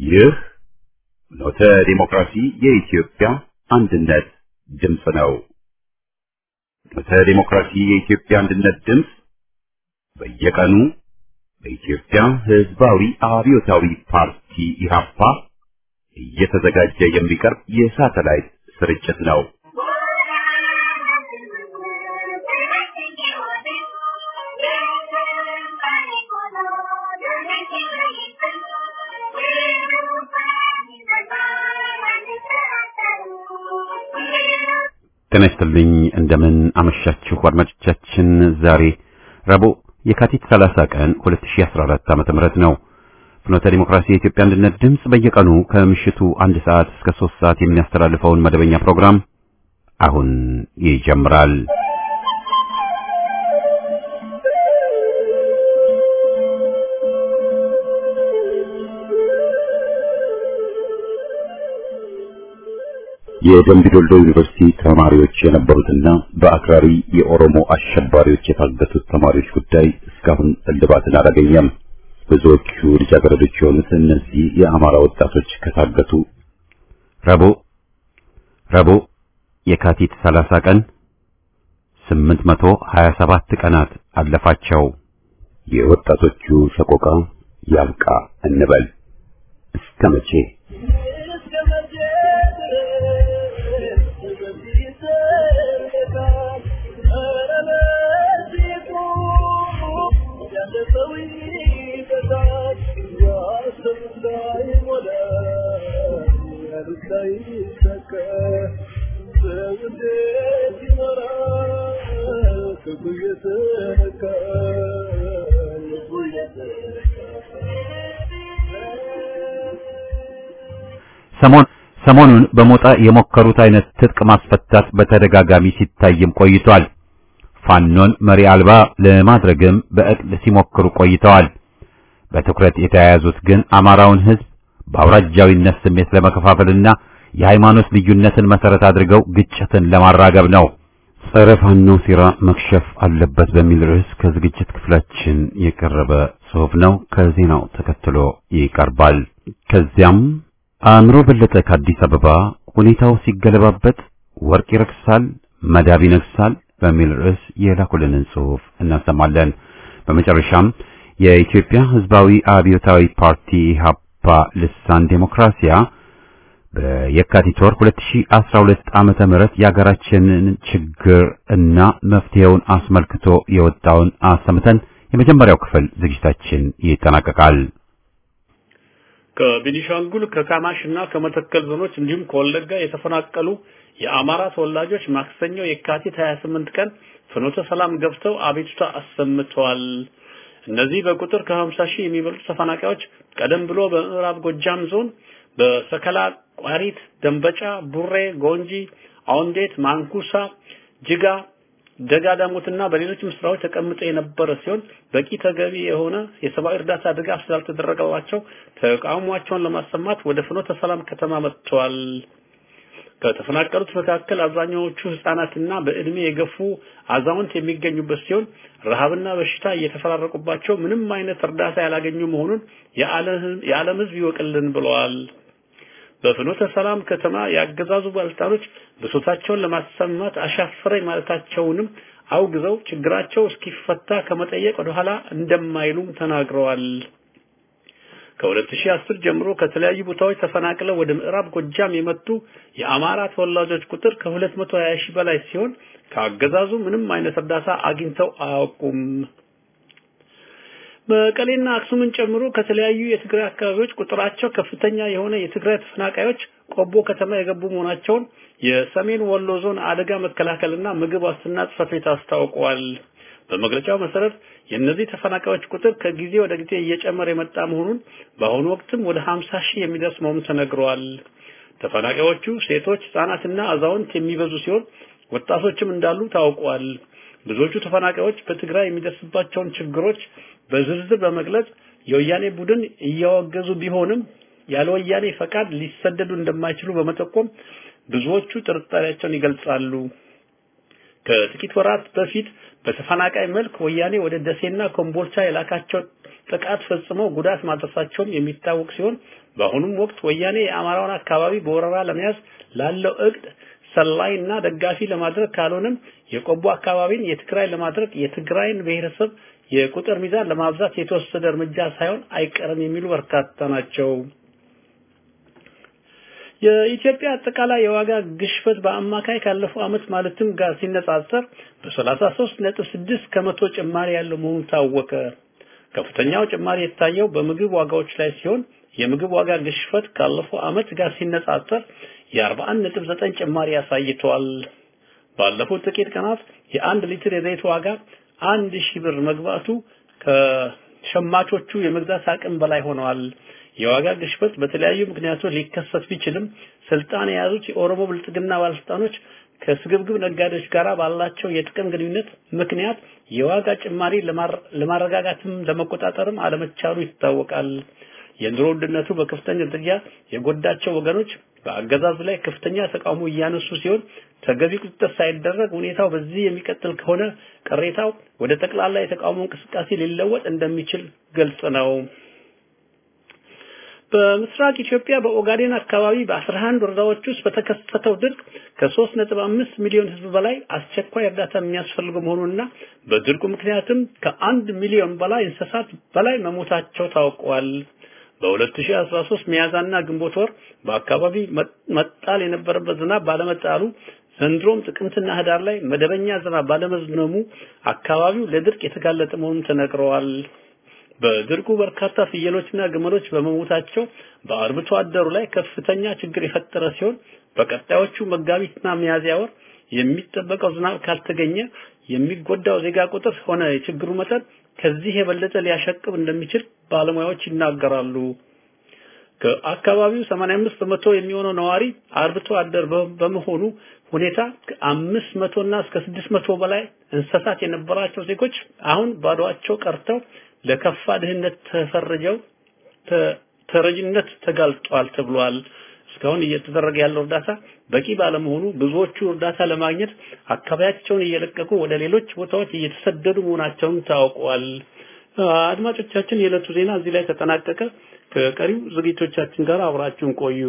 ይህ ኖተ ዲሞክራሲ የኢትዮጵያ አንድነት ድምፅ ነው። ኖተ ዲሞክራሲ የኢትዮጵያ አንድነት ድምፅ በየቀኑ በኢትዮጵያ ሕዝባዊ አብዮታዊ ፓርቲ ኢህአፓ እየተዘጋጀ የሚቀርብ የሳተላይት ስርጭት ነው። ጤና ይስጥልኝ እንደምን አመሻችሁ አድማጮቻችን። ዛሬ ረቡዕ የካቲት 30 ቀን 2014 ዓ.ም ነው። ፍኖተ ዲሞክራሲ የኢትዮጵያ አንድነት ድምፅ በየቀኑ ከምሽቱ 1 ሰዓት እስከ 3 ሰዓት የሚያስተላልፈውን መደበኛ ፕሮግራም አሁን ይጀምራል። የደምቢዶሎ ዩኒቨርሲቲ ተማሪዎች የነበሩትና በአክራሪ የኦሮሞ አሸባሪዎች የታገቱት ተማሪዎች ጉዳይ እስካሁን እልባትን አላገኘም። ብዙዎቹ ልጃገረዶች የሆኑት እነዚህ የአማራ ወጣቶች ከታገቱ ረቡዕ የካቲት 30 ቀን 827 ቀናት አለፋቸው። የወጣቶቹ ሰቆቃ ያብቃ እንበል። እስከ መቼ? ሰሞኑን በሞጣ የሞከሩት አይነት ትጥቅ ማስፈታት በተደጋጋሚ ሲታይም ቆይቷል። ፋኖን መሪ አልባ ለማድረግም በእቅድ ሲሞክሩ ቆይተዋል። በትኩረት የተያያዙት ግን አማራውን ሕዝብ በአውራጃዊነት ስሜት ለመከፋፈልና የሃይማኖት ልዩነትን መሰረት አድርገው ግጭትን ለማራገብ ነው። ጸረ ፋኖ ሴራ መክሸፍ አለበት በሚል ርዕስ ከዝግጅት ክፍላችን የቀረበ ጽሑፍ ነው። ከዜናው ተከትሎ ይቀርባል። ከዚያም አእምሮ በለጠ ከአዲስ አበባ ሁኔታው ሲገለባበጥ ወርቅ ይረክሳል መዳብ ይነግሳል በሚል ርዕስ የላኩልንን ጽሑፍ እናሰማለን። በመጨረሻም የኢትዮጵያ ሕዝባዊ አብዮታዊ ፓርቲ ኢህአፓ ልሳን ዴሞክራሲያ በየካቲት ወር 2012 ዓመተ ምህረት የሀገራችንን ችግር እና መፍትሄውን አስመልክቶ የወጣውን አሰምተን የመጀመሪያው ክፍል ዝግጅታችን ይጠናቀቃል። ከቤኒሻንጉል ከካማሽና ከመተከል ዞኖች እንዲሁም ከወለጋ የተፈናቀሉ የአማራ ተወላጆች ማክሰኞ የካቲት 28 ቀን ፍኖተ ሰላም ገብተው አቤቱታ አሰምተዋል። እነዚህ በቁጥር ከ50 ሺህ የሚበልጡ ተፈናቃዮች ቀደም ብሎ በምዕራብ ጎጃም ዞን በሰከላ፣ ቋሪት፣ ደንበጫ፣ ቡሬ፣ ጎንጂ፣ አውንዴት፣ ማንኩሳ፣ ጅጋ፣ ደጋዳሞትና በሌሎችም ስፍራዎች ተቀምጠው የነበረ ሲሆን በቂ ተገቢ የሆነ የሰብአዊ እርዳታ ድጋፍ ስላልተደረገላቸው ተቃውሟቸውን ለማሰማት ወደ ፍኖተ ሰላም ከተማ መጥተዋል። ከተፈናቀሉት መካከል አብዛኛዎቹ ህፃናትና በእድሜ የገፉ አዛውንት የሚገኙበት ሲሆን ረሃብና በሽታ እየተፈራረቁባቸው ምንም አይነት እርዳታ ያላገኙ መሆኑን የዓለም ህዝብ ይወቅልን ብለዋል። በፍኖተ ሰላም ከተማ ያገዛዙ ባለስልጣኖች ብሶታቸውን ለማሰማት አሻፈረኝ ማለታቸውንም አውግዘው ችግራቸው እስኪፈታ ከመጠየቅ ወደ ኋላ እንደማይሉም ተናግረዋል። ከ2010 ጀምሮ ከተለያዩ ቦታዎች ተፈናቅለው ወደ ምዕራብ ጎጃም የመጡ የአማራ ተወላጆች ቁጥር ከ220 ሺህ በላይ ሲሆን ከአገዛዙ ምንም አይነት እርዳታ አግኝተው አያውቁም። መቀሌና አክሱምን ጨምሮ ከተለያዩ የትግራይ አካባቢዎች ቁጥራቸው ከፍተኛ የሆነ የትግራይ ተፈናቃዮች ቆቦ ከተማ የገቡ መሆናቸውን የሰሜን ወሎ ዞን አደጋ መከላከልና ምግብ ዋስትና ጽሕፈት ቤት አስታውቋል። በመግለጫው መሰረት የእነዚህ ተፈናቃዮች ቁጥር ከጊዜ ወደ ጊዜ እየጨመረ የመጣ መሆኑን በአሁኑ ወቅትም ወደ 50 ሺህ የሚደርስ መሆኑን ተነግሯል። ተፈናቃዮቹ ሴቶች፣ ህጻናትና አዛውንት የሚበዙ ሲሆን ወጣቶችም እንዳሉ ታውቋል። ብዙዎቹ ተፈናቃዮች በትግራይ የሚደርስባቸውን ችግሮች በዝርዝር በመግለጽ የወያኔ ቡድን እያወገዙ ቢሆንም ያለ ወያኔ ፈቃድ ሊሰደዱ እንደማይችሉ በመጠቆም ብዙዎቹ ጥርጣሬያቸውን ይገልጻሉ። ከጥቂት ወራት በፊት በተፈናቃይ መልክ ወያኔ ወደ ደሴና ኮምቦልቻ የላካቸው ጥቃት ፈጽመው ጉዳት ማድረሳቸውም የሚታወቅ ሲሆን በአሁኑም ወቅት ወያኔ የአማራውን አካባቢ በወረራ ለመያዝ ላለው እቅድ ሰላይና ደጋፊ ለማድረግ ካልሆነም የቆቦ አካባቢን የትግራይ ለማድረግ የትግራይን ብሔረሰብ የቁጥር ሚዛን ለማብዛት የተወሰደ እርምጃ ሳይሆን አይቀርም የሚሉ በርካታ ናቸው። የኢትዮጵያ አጠቃላይ የዋጋ ግሽበት በአማካይ ካለፈው ዓመት ማለትም ጋር ሲነጻጸር በ33.6 ከመቶ ጭማሪ ያለው መሆኑ ታወቀ። ከፍተኛው ጭማሪ የታየው በምግብ ዋጋዎች ላይ ሲሆን የምግብ ዋጋ ግሽበት ካለፈው ዓመት ጋር ሲነጻጸር የ41.9 ጭማሪ ያሳይቷል። ባለፉት ጥቂት ቀናት የ1 ሊትር የዘይት ዋጋ 1000 ብር መግባቱ ከሸማቾቹ የመግዛት አቅም በላይ ሆኗል። የዋጋ ግሽበት በተለያዩ ምክንያቶች ሊከሰት ቢችልም ስልጣን የያዙት የኦሮሞ ብልጽግና ባለስልጣኖች ከስግብግብ ነጋዴዎች ጋር ባላቸው የጥቅም ግንኙነት ምክንያት የዋጋ ጭማሪ ለማረጋጋትም ለመቆጣጠርም አለመቻሉ ይታወቃል። የኑሮ ውድነቱ በከፍተኛ ደረጃ የጎዳቸው ወገኖች በአገዛዙ ላይ ከፍተኛ ተቃውሞ እያነሱ ሲሆን ተገቢ ቁጥጥር ሳይደረግ ሁኔታው በዚህ የሚቀጥል ከሆነ ቅሬታው ወደ ጠቅላላ የተቃውሞ እንቅስቃሴ ሊለወጥ እንደሚችል ግልጽ ነው። በምስራቅ ኢትዮጵያ በኦጋዴን አካባቢ በ11 ወረዳዎች ውስጥ በተከሰተው ድርቅ ከ3.5 ሚሊዮን ህዝብ በላይ አስቸኳይ እርዳታ የሚያስፈልገው መሆኑንና በድርቁ ምክንያትም ከ1 ሚሊዮን በላይ እንስሳት በላይ መሞታቸው ታውቋል። በ2013 ሚያዝያና ግንቦት ወር በአካባቢ መጣል የነበረበት ዝናብ ባለመጣሉ ዘንድሮም ጥቅምትና ህዳር ላይ መደበኛ ዝናብ ባለመዝነሙ አካባቢው ለድርቅ የተጋለጠ መሆኑን ተነግሯል። በድርቁ በርካታ ፍየሎችና ግመሎች በመሞታቸው በአርብቶ አደሩ ላይ ከፍተኛ ችግር የፈጠረ ሲሆን በቀጣዮቹ መጋቢትና ሚያዝያ ወር የሚጠበቀው ዝናብ ካልተገኘ የሚጎዳው ዜጋ ቁጥር ሆነ የችግሩ መጠን ከዚህ የበለጠ ሊያሸቅብ እንደሚችል ባለሙያዎች ይናገራሉ። ከአካባቢው 85% የሚሆነው ነዋሪ አርብቶ አደር በመሆኑ ሁኔታ ከ500 እና እስከ 600 በላይ እንስሳት የነበራቸው ዜጎች አሁን ባዶአቸው ቀርተው ለከፋ ድህነት ተፈርጀው ተረጅነት ተጋልጧል ተብሏል። እስካሁን እየተደረገ ያለው እርዳታ በቂ ባለመሆኑ ብዙዎቹ እርዳታ ለማግኘት አካባቢያቸውን እየለቀቁ ወደ ሌሎች ቦታዎች እየተሰደዱ መሆናቸውን ታውቋል። አድማጮቻችን የዕለቱ ዜና እዚህ ላይ ተጠናቀቀ። ከቀሪው ዝግጅቶቻችን ጋር አብራችሁን ቆዩ።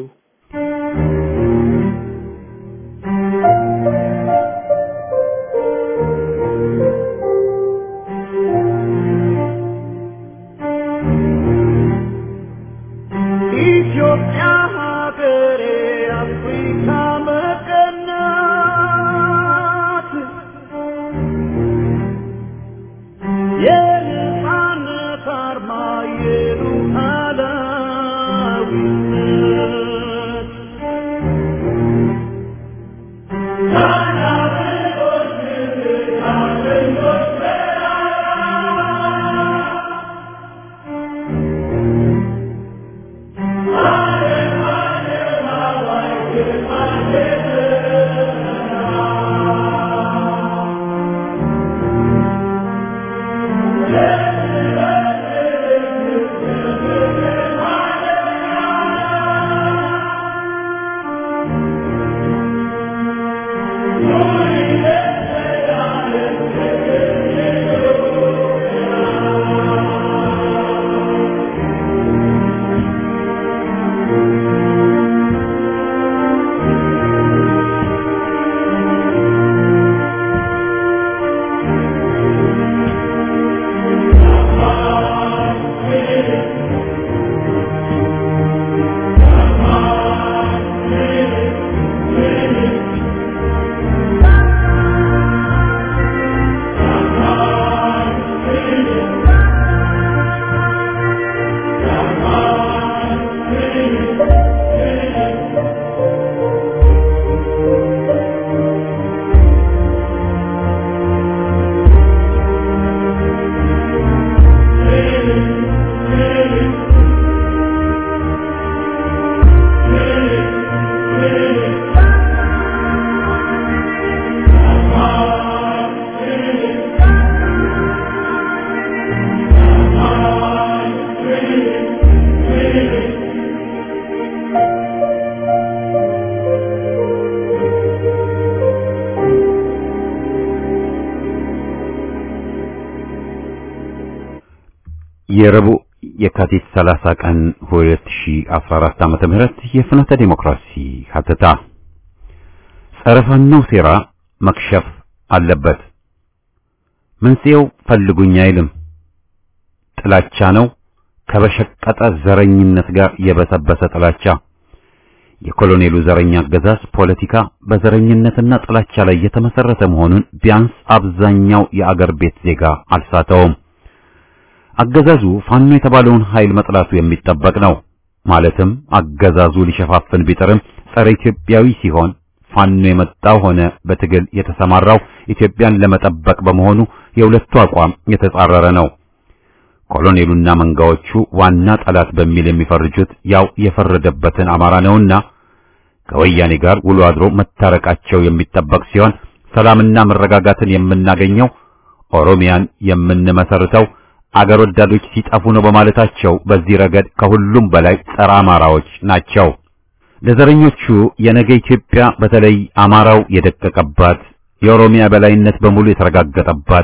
የረቡዕ የካቲት 30 ቀን 2014 ዓመተ ምህረት የፍኖተ ዲሞክራሲ ሀተታ ጸረ ፋኖ ሴራ መክሸፍ አለበት። መንስኤው ፈልጉኝ አይልም፣ ጥላቻ ነው። ከበሸቀጠ ዘረኝነት ጋር የበሰበሰ ጥላቻ። የኮሎኔሉ ዘረኛ አገዛዝ ፖለቲካ በዘረኝነትና ጥላቻ ላይ የተመሰረተ መሆኑን ቢያንስ አብዛኛው የአገር ቤት ዜጋ አልሳተውም። አገዛዙ ፋኖ የተባለውን ኃይል መጥላቱ የሚጠበቅ ነው። ማለትም አገዛዙ ሊሸፋፍን ቢጥርም ጸረ ኢትዮጵያዊ ሲሆን ፋኖ የመጣው ሆነ በትግል የተሰማራው ኢትዮጵያን ለመጠበቅ በመሆኑ የሁለቱ አቋም የተጻረረ ነው። ኮሎኔሉና መንጋዎቹ ዋና ጠላት በሚል የሚፈርጁት ያው የፈረደበትን አማራ ነውና ከወያኔ ጋር ውሎ አድሮ መታረቃቸው የሚጠበቅ ሲሆን ሰላምና መረጋጋትን የምናገኘው ኦሮሚያን የምንመሰርተው አገር ወዳዶች ሲጠፉ ነው በማለታቸው በዚህ ረገድ ከሁሉም በላይ ጸረ አማራዎች ናቸው። ለዘረኞቹ የነገ ኢትዮጵያ በተለይ አማራው የደቀቀባት የኦሮሚያ በላይነት በሙሉ የተረጋገጠባት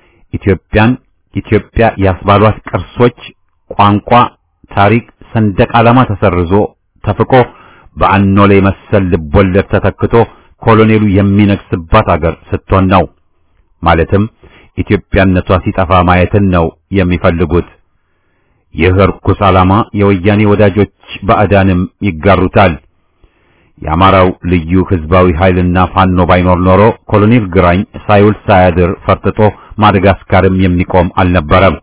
ኢትዮጵያ ያስባሏት ቅርሶች፣ ቋንቋ፣ ታሪክ፣ ሰንደቅ ዓላማ ተሰርዞ ተፍቆ በአኖሌ መሰል ልቦለድ ተተክቶ ኮሎኔሉ የሚነግስባት አገር ስትሆን ነው። ማለትም ኢትዮጵያነቷ ሲጠፋ ማየትን ነው የሚፈልጉት። ይህ ርኩስ ዓላማ የወያኔ ወዳጆች ባዕዳንም ይጋሩታል። የአማራው ልዩ ህዝባዊ ኃይልና ፋኖ ባይኖር ኖሮ ኮሎኔል ግራኝ ሳይውል ሳያድር ፈርጥጦ ማደጋስካርም የሚቆም አልነበረም።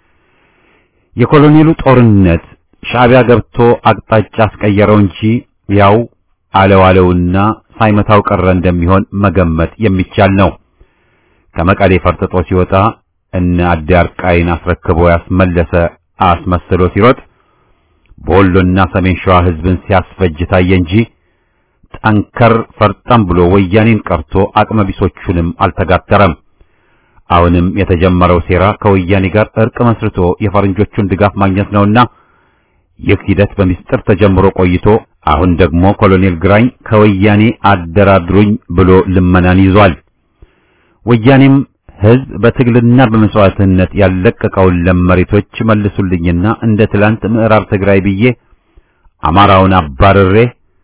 የኮሎኔሉ ጦርነት ሻዕቢያ ገብቶ አቅጣጫ አስቀየረው እንጂ ያው አለዋለውና ሳይመታው ቀረ እንደሚሆን መገመት የሚቻል ነው። ከመቀሌ ፈርጥጦ ሲወጣ እነ አዳርቃይን አስረክቦ ያስመለሰ አስመስሎ ሲሮጥ በወሎና ሰሜን ሸዋ ህዝብን ሲያስፈጅ ታየ እንጂ ጠንከር ፈርጠም ብሎ ወያኔን ቀርቶ አቅመቢሶቹንም አልተጋተረም። አሁንም የተጀመረው ሴራ ከወያኔ ጋር እርቅ መስርቶ የፈረንጆቹን ድጋፍ ማግኘት ነውና ይህ ሂደት በሚስጥር ተጀምሮ ቆይቶ አሁን ደግሞ ኮሎኔል ግራኝ ከወያኔ አደራድሩኝ ብሎ ልመናን ይዟል። ወያኔም ህዝብ በትግልና በመስዋዕትነት ያለቀቀውን ለመሬቶች መልሱልኝና እንደ ትላንት ምዕራብ ትግራይ ብዬ አማራውን አባርሬ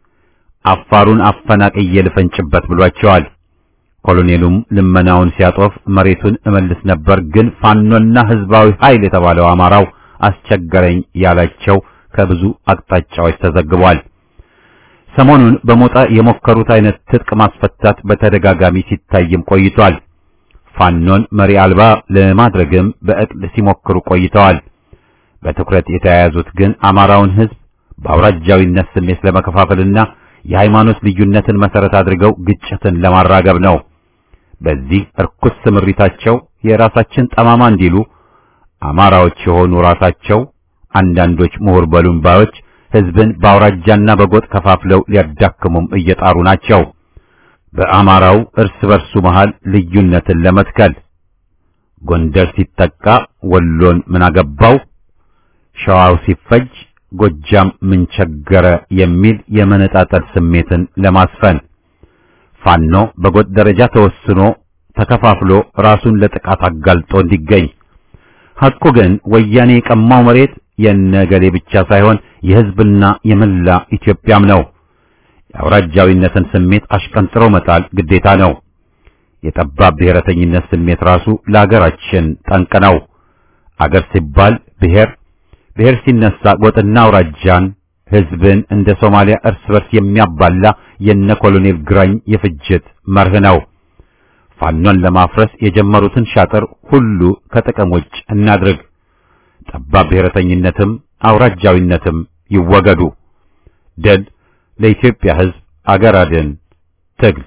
አፋሩን አፈናቅዬ ልፈንጭበት ብሏቸዋል። ኮሎኔሉም ልመናውን ሲያጦፍ መሬቱን እመልስ ነበር፣ ግን ፋኖና ህዝባዊ ኃይል የተባለው አማራው አስቸገረኝ ያላቸው ከብዙ አቅጣጫዎች ተዘግቧል። ሰሞኑን በሞጣ የሞከሩት አይነት ትጥቅ ማስፈታት በተደጋጋሚ ሲታይም ቆይቷል። ፋኖን መሪ አልባ ለማድረግም በእቅድ ሲሞክሩ ቆይተዋል። በትኩረት የተያያዙት ግን አማራውን ህዝብ በአውራጃዊነት ስሜት ለመከፋፈልና የሃይማኖት ልዩነትን መሰረት አድርገው ግጭትን ለማራገብ ነው። በዚህ እርኩስ ስምሪታቸው የራሳችን ጠማማ እንዲሉ አማራዎች የሆኑ ራሳቸው አንዳንዶች ምሁር በሉምባዮች ህዝብን በአውራጃና በጎጥ ከፋፍለው ሊያዳክሙም እየጣሩ ናቸው። በአማራው እርስ በርሱ መሃል ልዩነትን ለመትከል ጎንደር ሲጠቃ ወሎን ምን አገባው፣ ሸዋው ሲፈጅ ጎጃም ምን ቸገረ የሚል የመነጣጠል ስሜትን ለማስፈን ፋኖ በጎጥ ደረጃ ተወስኖ ተከፋፍሎ ራሱን ለጥቃት አጋልጦ እንዲገኝ። ሐቁ ግን ወያኔ የቀማው መሬት የነገሌ ብቻ ሳይሆን የህዝብና የመላ ኢትዮጵያም ነው። የአውራጃዊነትን ስሜት አሽቀንጥሮ መጣል ግዴታ ነው። የጠባብ ብሔረተኝነት ስሜት ራሱ ለአገራችን ጠንቅ ነው። አገር ሲባል ብሔር ሲነሳ ጎጥና አውራጃን ህዝብን እንደ ሶማሊያ እርስ በርስ የሚያባላ የነ ኮሎኔል ግራኝ የፍጅት መርህ ነው። ፋኖን ለማፍረስ የጀመሩትን ሻጥር ሁሉ ከጥቅም ውጭ እናድርግ። ጠባብ ብሔረተኝነትም አውራጃዊነትም ይወገዱ። ድል ለኢትዮጵያ ህዝብ፣ አገር አድን ትግል።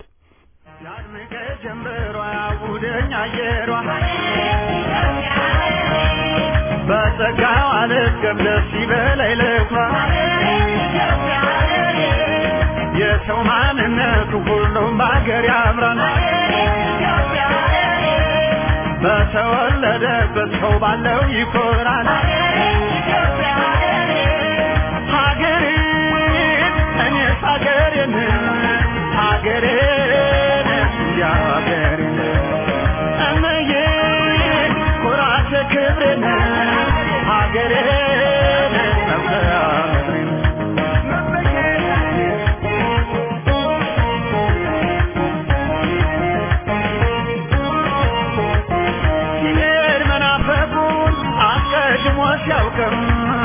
በጸጋው አልገብ ደስ ይበለኝ ልኩራ የሰው ማንነቱ ሁሉም በአገር ያምራል። በተወለደበት ሰው ባለው ይኮራል። ሀገሬን እኔስ ሀገሬን ሀገሬን እንዲያው ሀገሬን እመዬ ኩራቴ ክብሬን ሀገሬን ሲያውቀው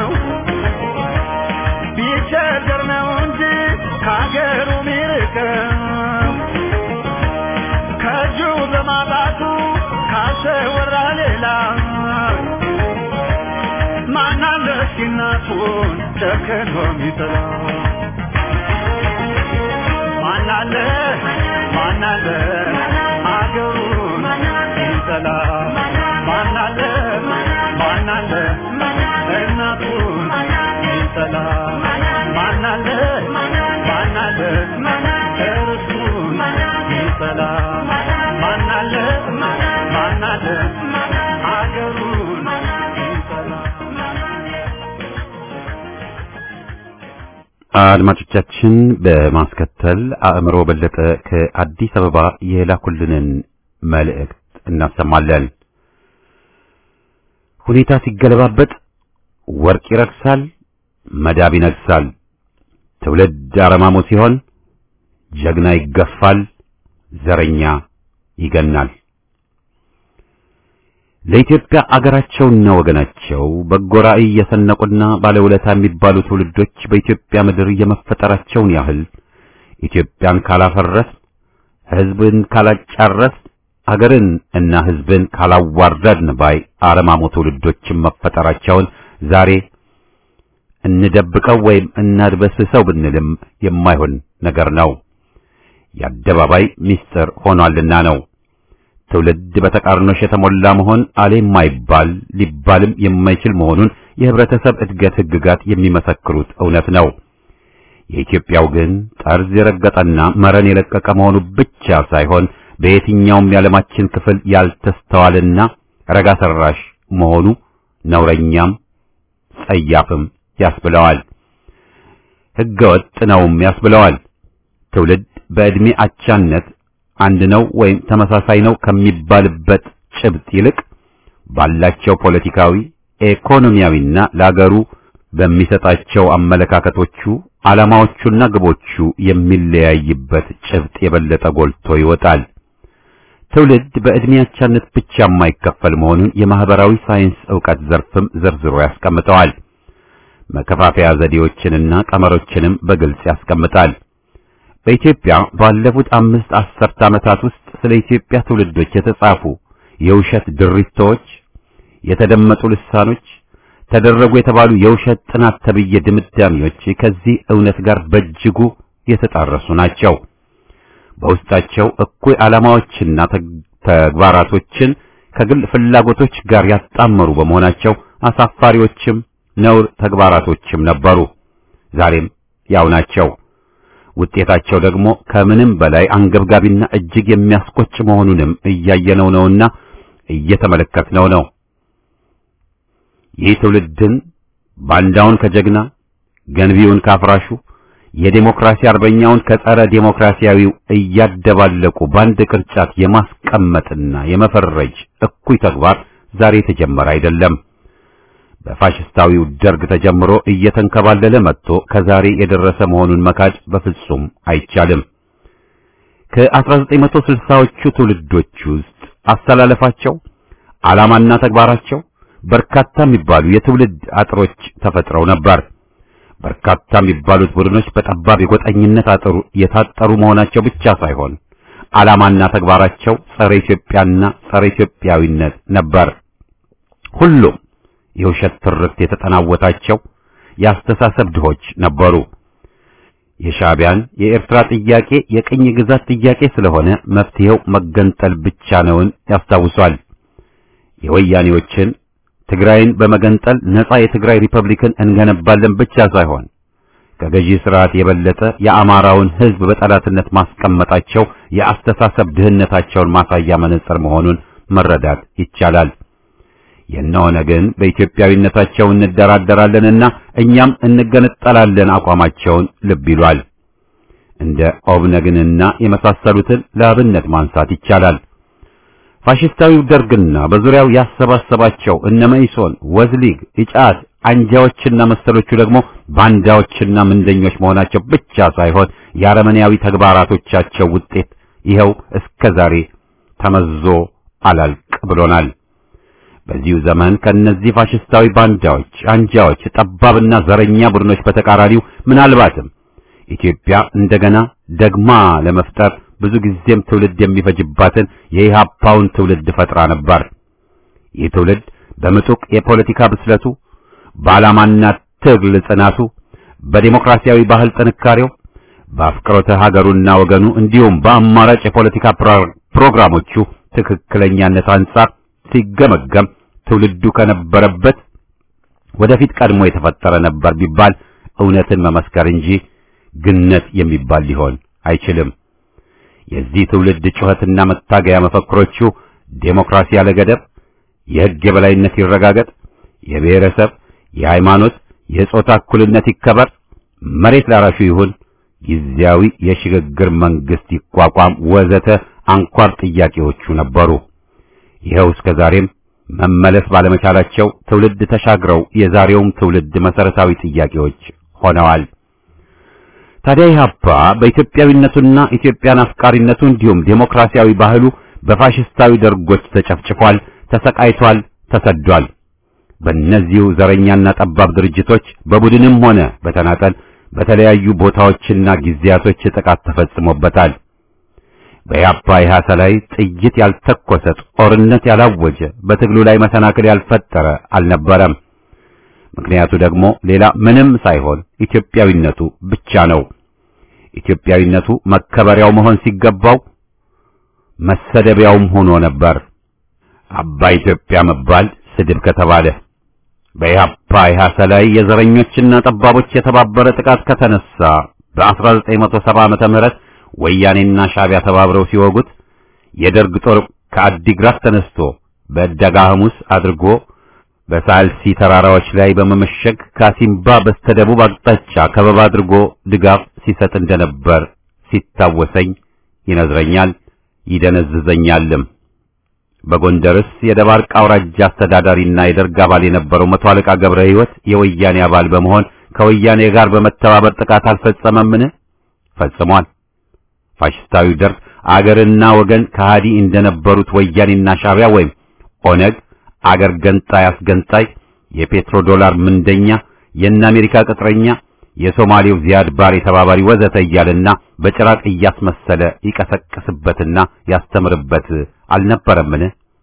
ቢቸገር ነው እንጂ ከሀገሩ ሚርቀው ከእጁ በማጣቱ ካሰወራ ሌላ ማናለ ሲናቱን ጨክኖ ሚጥላ ማናለ አገሩን ሚጥላ ማናለ እናቱን ሚጥላ ማናለ እርሱን ሚጥላ ማናለ አገሩን ሚጥላ። አድማጮቻችን በማስከተል አእምሮ በለጠ ከአዲስ አበባ የላኩልንን መልእክት እናሰማለን። ሁኔታ ሲገለባበጥ ወርቅ ይረክሳል፣ መዳብ ይነግሳል። ትውልድ አረማሞ ሲሆን ጀግና ይገፋል፣ ዘረኛ ይገናል። ለኢትዮጵያ አገራቸውና ወገናቸው በጎ ራዕይ የሰነቁና ባለውለታ የሚባሉ ትውልዶች በኢትዮጵያ ምድር የመፈጠራቸውን ያህል ኢትዮጵያን ካላፈረስ፣ ሕዝብን ካላጫረስ፣ አገርን እና ሕዝብን ካላዋረድን ባይ አረማሞ ትውልዶችን መፈጠራቸውን ዛሬ እንደብቀው ወይም እናድበስሰው ብንልም የማይሆን ነገር ነው። የአደባባይ ምስጢር ሆኗልና ነው። ትውልድ በተቃርኖሽ የተሞላ መሆን አለ የማይባል ሊባልም የማይችል መሆኑን የህብረተሰብ እድገት ህግጋት የሚመሰክሩት እውነት ነው። የኢትዮጵያው ግን ጠርዝ የረገጠና መረን የለቀቀ መሆኑ ብቻ ሳይሆን በየትኛውም የዓለማችን ክፍል ያልተስተዋልና ረጋ ሰራሽ መሆኑ ነውረኛም ጸያፍም ያስብለዋል። ህገወጥ ነውም ያስብለዋል። ትውልድ በእድሜ አቻነት አንድ ነው ወይም ተመሳሳይ ነው ከሚባልበት ጭብጥ ይልቅ ባላቸው ፖለቲካዊ፣ ኢኮኖሚያዊና ለአገሩ በሚሰጣቸው አመለካከቶቹ፣ ዓላማዎቹና ግቦቹ የሚለያይበት ጭብጥ የበለጠ ጎልቶ ይወጣል። ትውልድ በእድሜ አቻነት ብቻ የማይከፈል መሆኑን የማህበራዊ ሳይንስ ዕውቀት ዘርፍም ዘርዝሮ ያስቀምጠዋል። መከፋፈያ ዘዴዎችንና ቀመሮችንም በግልጽ ያስቀምጣል። በኢትዮጵያ ባለፉት 5 10 ዓመታት ውስጥ ስለ ኢትዮጵያ ትውልዶች የተጻፉ የውሸት ድሪቶች፣ የተደመጡ ልሳኖች፣ ተደረጉ የተባሉ የውሸት ጥናት ተብዬ ድምዳሜዎች ከዚህ እውነት ጋር በእጅጉ የተጣረሱ ናቸው። በውስጣቸው እኩይ ዓላማዎችና ተግባራቶችን ከግል ፍላጎቶች ጋር ያጣመሩ በመሆናቸው አሳፋሪዎችም ነውር ተግባራቶችም ነበሩ። ዛሬም ያው ናቸው። ውጤታቸው ደግሞ ከምንም በላይ አንገብጋቢና እጅግ የሚያስቆጭ መሆኑንም እያየነው ነውና እየተመለከትነው ነው። ይህ ትውልድን ባንዳውን ከጀግና፣ ገንቢውን ካፍራሹ፣ የዴሞክራሲ አርበኛውን ከጸረ ዴሞክራሲያዊው እያደባለቁ ባንድ ቅርጫት የማስቀመጥና የመፈረጅ እኩይ ተግባር ዛሬ የተጀመረ አይደለም። በፋሽስታዊው ደርግ ተጀምሮ እየተንከባለለ መጥቶ ከዛሬ የደረሰ መሆኑን መካድ በፍጹም አይቻልም። ከ1960ዎቹ ትውልዶች ውስጥ አስተላለፋቸው፣ ዓላማና ተግባራቸው በርካታ የሚባሉ የትውልድ አጥሮች ተፈጥረው ነበር። በርካታ የሚባሉት ቡድኖች በጠባብ የጎጠኝነት አጥሩ የታጠሩ መሆናቸው ብቻ ሳይሆን ዓላማና ተግባራቸው ጸረ ኢትዮጵያና ጸረ ኢትዮጵያዊነት ነበር። ሁሉም የውሸት ትርክት የተጠናወታቸው የአስተሳሰብ ድሆች ነበሩ። የሻዕቢያን የኤርትራ ጥያቄ የቅኝ ግዛት ጥያቄ ስለሆነ መፍትሄው መገንጠል ብቻ ነውን ያስታውሷል። የወያኔዎችን ትግራይን በመገንጠል ነፃ የትግራይ ሪፐብሊክን እንገነባለን ብቻ ሳይሆን ከገዢ ስርዓት የበለጠ የአማራውን ሕዝብ በጠላትነት ማስቀመጣቸው የአስተሳሰብ ድህነታቸውን ማሳያ መነጽር መሆኑን መረዳት ይቻላል። የነሆነ ግን በኢትዮጵያዊነታቸው እንደራደራለንና እኛም እንገነጠላለን አቋማቸውን ልብ ይሏል። እንደ ኦብነግንና የመሳሰሉትን ለአብነት ማንሳት ይቻላል። ፋሽስታዊው ደርግና በዙሪያው ያሰባሰባቸው እነ መኢሶን፣ ወዝሊግ፣ ኢጫት፣ አንጃዎችና መሰሎቹ ደግሞ ባንዳዎችና ምንደኞች መሆናቸው ብቻ ሳይሆን የአረመኔያዊ ተግባራቶቻቸው ውጤት ይኸው እስከዛሬ ተመዞ አላልቅ ብሎናል። በዚሁ ዘመን ከነዚህ ፋሽስታዊ ባንዳዎች፣ አንጃዎች፣ ጠባብና ዘረኛ ቡድኖች በተቃራኒው ምናልባትም ኢትዮጵያ እንደገና ደግማ ለመፍጠር ብዙ ጊዜም ትውልድ የሚፈጅባትን የኢህአፓውን ትውልድ ፈጥራ ነበር። ይህ ትውልድ በምጡቅ የፖለቲካ ብስለቱ፣ በዓላማና ትግል ጽናቱ፣ በዲሞክራሲያዊ ባህል ጥንካሬው፣ በአፍቅሮተ ሀገሩና ወገኑ እንዲሁም በአማራጭ የፖለቲካ ፕሮግራሞቹ ትክክለኛነት አንጻር ሲገመገም ትውልዱ ከነበረበት ወደፊት ቀድሞ የተፈጠረ ነበር ቢባል እውነትን መመስከር እንጂ ግነት የሚባል ሊሆን አይችልም። የዚህ ትውልድ ጩኸትና መታገያ መፈክሮቹ ዴሞክራሲ ያለ ገደብ፣ የሕግ የበላይነት ይረጋገጥ፣ የብሔረሰብ፣ የሃይማኖት፣ የጾታ እኩልነት ይከበር፣ መሬት ላራሹ ይሁን፣ ጊዜያዊ የሽግግር መንግስት ይቋቋም ወዘተ አንኳር ጥያቄዎቹ ነበሩ። ይኸው እስከ ዛሬም መመለስ ባለመቻላቸው ትውልድ ተሻግረው የዛሬውም ትውልድ መሰረታዊ ጥያቄዎች ሆነዋል። ታዲያ ኢህአፓ በኢትዮጵያዊነቱና ኢትዮጵያን አፍቃሪነቱ እንዲሁም ዴሞክራሲያዊ ባህሉ በፋሽስታዊ ደርጎች ተጨፍጭፏል፣ ተሰቃይቷል፣ ተሰዷል። በእነዚሁ ዘረኛና ጠባብ ድርጅቶች በቡድንም ሆነ በተናጠል በተለያዩ ቦታዎችና ጊዜያቶች ጥቃት ተፈጽሞበታል። በኢህአፓ ኢህአሳ ላይ ጥይት ያልተኮሰ፣ ጦርነት ያላወጀ፣ በትግሉ ላይ መሰናክል ያልፈጠረ አልነበረም። ምክንያቱ ደግሞ ሌላ ምንም ሳይሆን ኢትዮጵያዊነቱ ብቻ ነው። ኢትዮጵያዊነቱ መከበሪያው መሆን ሲገባው መሰደቢያውም ሆኖ ነበር። አባ ኢትዮጵያ መባል ስድብ ከተባለ በኢህአፓ ኢህአሳ ላይ የዘረኞችና ጠባቦች የተባበረ ጥቃት ከተነሳ በ1970 ዓመተ ምህረት ወያኔና ሻዕቢያ ተባብረው ሲወጉት የደርግ ጦር ከአዲግራት ተነስቶ በዕዳጋ ሐሙስ አድርጎ በሳልሲ ተራራዎች ላይ በመመሸግ ካሲምባ በስተደቡብ አቅጣጫ ከበባ አድርጎ ድጋፍ ሲሰጥ እንደነበር ሲታወሰኝ ይነዝረኛል፣ ይደነዝዘኛልም። በጎንደርስ የደባርቅ አውራጃ አስተዳዳሪና የደርግ አባል የነበረው መቶ አለቃ ገብረ ሕይወት የወያኔ አባል በመሆን ከወያኔ ጋር በመተባበር ጥቃት አልፈጸመምን? ፈጽሟል። ፋሽስታዊ ደርግ አገርና ወገን ከሃዲ እንደነበሩት ወያኔና ሻዕቢያ ወይም ኦነግ አገር ገንጣይ አስገንጣይ፣ የፔትሮ ዶላር ምንደኛ፣ የእነ አሜሪካ ቅጥረኛ፣ የሶማሌው ዚያድ ባሬ ተባባሪ ወዘተ እያለና በጭራቅ እያስመሰለ ይቀሰቅስበትና ያስተምርበት አልነበረምን?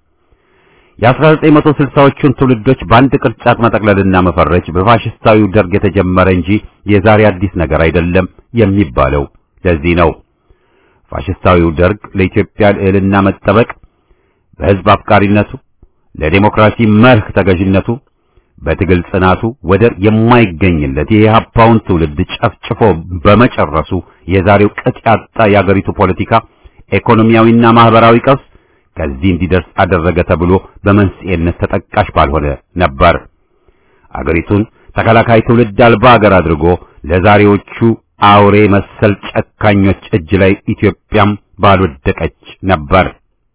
የ1960ዎቹን ትውልዶች በአንድ ቅርጫት መጠቅለልና መፈረጅ በፋሽስታዊው ደርግ የተጀመረ እንጂ የዛሬ አዲስ ነገር አይደለም የሚባለው ለዚህ ነው። ፋሽስታዊው ደርግ ለኢትዮጵያ ልዕልና መጠበቅ፣ በሕዝብ አፍቃሪነቱ፣ ለዲሞክራሲ መርህ ተገዥነቱ፣ በትግል ጽናቱ ወደር የማይገኝለት የኢህአፓውን ትውልድ ጨፍጭፎ በመጨረሱ የዛሬው ቅጥ ያጣ የአገሪቱ ፖለቲካ፣ ኢኮኖሚያዊና ማህበራዊ ቀውስ ከዚህ እንዲደርስ አደረገ ተብሎ በመንስኤነት ተጠቃሽ ባልሆነ ነበር። አገሪቱን ተከላካይ ትውልድ አልባ አገር አድርጎ ለዛሬዎቹ አውሬ መሰል ጨካኞች እጅ ላይ ኢትዮጵያም ባልወደቀች ነበር።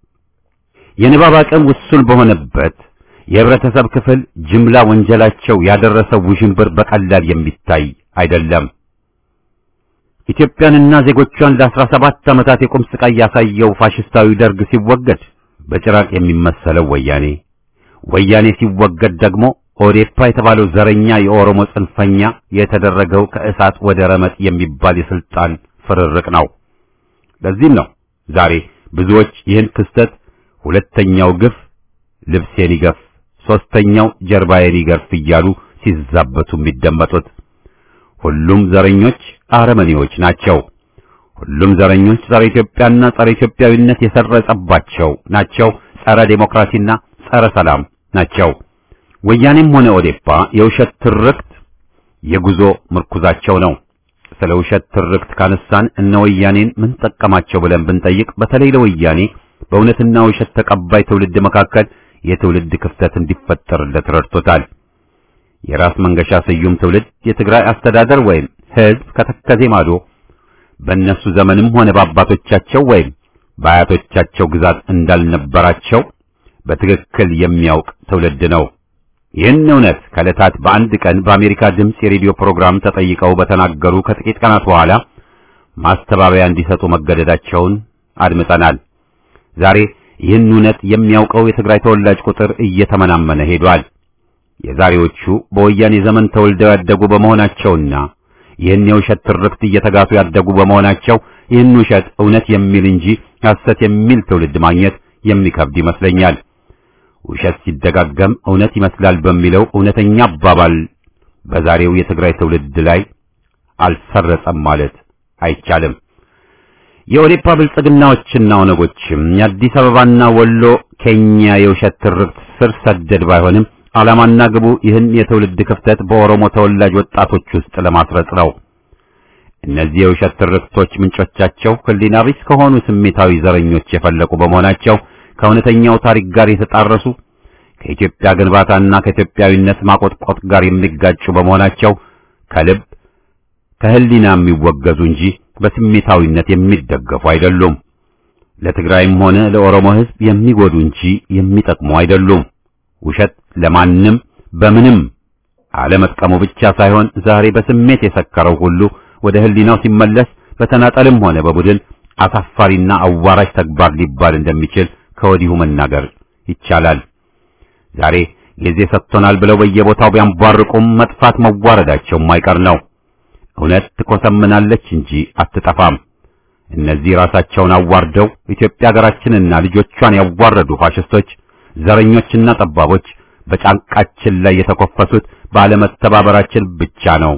የንባብ አቅም ውሱን በሆነበት የህብረተሰብ ክፍል ጅምላ ወንጀላቸው ያደረሰው ውዥንብር በቀላል የሚታይ አይደለም። ኢትዮጵያንና ዜጎቿን ለ17 ዓመታት የቁም ስቃይ ያሳየው ፋሽስታዊ ደርግ ሲወገድ በጭራቅ የሚመሰለው ወያኔ ሲወገድ ደግሞ ኦዴፓ የተባለው ዘረኛ የኦሮሞ ጽንፈኛ የተደረገው ከእሳት ወደ ረመጥ የሚባል የስልጣን ፍርርቅ ነው። ለዚህም ነው ዛሬ ብዙዎች ይህን ክስተት ሁለተኛው ግፍ ልብሴን ይገፍ፣ ሶስተኛው ጀርባዬን ይገርፍ እያሉ ሲዛበቱ የሚደመጡት። ሁሉም ዘረኞች አረመኔዎች ናቸው። ሁሉም ዘረኞች ጸረ ኢትዮጵያና ጸረ ኢትዮጵያዊነት የሰረጸባቸው ናቸው። ጸረ ዴሞክራሲና ጸረ ሰላም ናቸው። ወያኔም ሆነ ኦዴፓ የውሸት ትርክት የጉዞ ምርኩዛቸው ነው። ስለ ውሸት ትርክት ካነሳን እነ ወያኔን ምን ጠቀማቸው ብለን ብንጠይቅ በተለይ ለወያኔ በእውነትና ውሸት ተቀባይ ትውልድ መካከል የትውልድ ክፍተት እንዲፈጠርለት ረድቶታል። የራስ መንገሻ ስዩም ትውልድ የትግራይ አስተዳደር ወይም ሕዝብ ከተከዜ ማዶ በእነሱ ዘመንም ሆነ በአባቶቻቸው ወይም በአያቶቻቸው ግዛት እንዳልነበራቸው በትክክል የሚያውቅ ትውልድ ነው። ይህን እውነት ከዕለታት በአንድ ቀን በአሜሪካ ድምፅ የሬዲዮ ፕሮግራም ተጠይቀው በተናገሩ ከጥቂት ቀናት በኋላ ማስተባበያ እንዲሰጡ መገደዳቸውን አድምጠናል። ዛሬ ይህን እውነት የሚያውቀው የትግራይ ተወላጅ ቁጥር እየተመናመነ ሄዷል። የዛሬዎቹ በወያኔ ዘመን ተወልደው ያደጉ በመሆናቸውና ይህን የውሸት ትርክት እየተጋቱ ያደጉ በመሆናቸው ይህን ውሸት እውነት የሚል እንጂ ሐሰት የሚል ትውልድ ማግኘት የሚከብድ ይመስለኛል። ውሸት ሲደጋገም እውነት ይመስላል በሚለው እውነተኛ አባባል በዛሬው የትግራይ ትውልድ ላይ አልሰረጸም ማለት አይቻልም። የኦዴፓ ብልጽግናዎችና ኦነጎችም የአዲስ አበባና ወሎ ኬኛ የውሸት ትርክት ስር ሰደድ ባይሆንም ዓላማና ግቡ ይህን የትውልድ ክፍተት በኦሮሞ ተወላጅ ወጣቶች ውስጥ ለማስረጽ ነው። እነዚህ የውሸት ትርክቶች ምንጮቻቸው ሕሊና ቢስ ከሆኑ ስሜታዊ ዘረኞች የፈለቁ በመሆናቸው ከእውነተኛው ታሪክ ጋር የተጣረሱ ከኢትዮጵያ ግንባታና ከኢትዮጵያዊነት ማቆጥቆጥ ጋር የሚጋጩ በመሆናቸው ከልብ ከሕሊና የሚወገዙ እንጂ በስሜታዊነት የሚደገፉ አይደሉም። ለትግራይም ሆነ ለኦሮሞ ሕዝብ የሚጎዱ እንጂ የሚጠቅሙ አይደሉም። ውሸት ለማንም በምንም አለመጥቀሙ ብቻ ሳይሆን ዛሬ በስሜት የሰከረው ሁሉ ወደ ሕሊናው ሲመለስ በተናጠልም ሆነ በቡድን አሳፋሪና አዋራጅ ተግባር ሊባል እንደሚችል ከወዲሁ መናገር ይቻላል። ዛሬ ጊዜ ሰጥቶናል ብለው በየቦታው ቢያንቧርቁም መጥፋት መዋረዳቸው የማይቀር ነው። እውነት ትኮሰምናለች እንጂ አትጠፋም። እነዚህ ራሳቸውን አዋርደው ኢትዮጵያ ሀገራችንና ልጆቿን ያዋረዱ ፋሽስቶች፣ ዘረኞችና ጠባቦች በጫንቃችን ላይ የተኮፈሱት ባለመተባበራችን ብቻ ነው።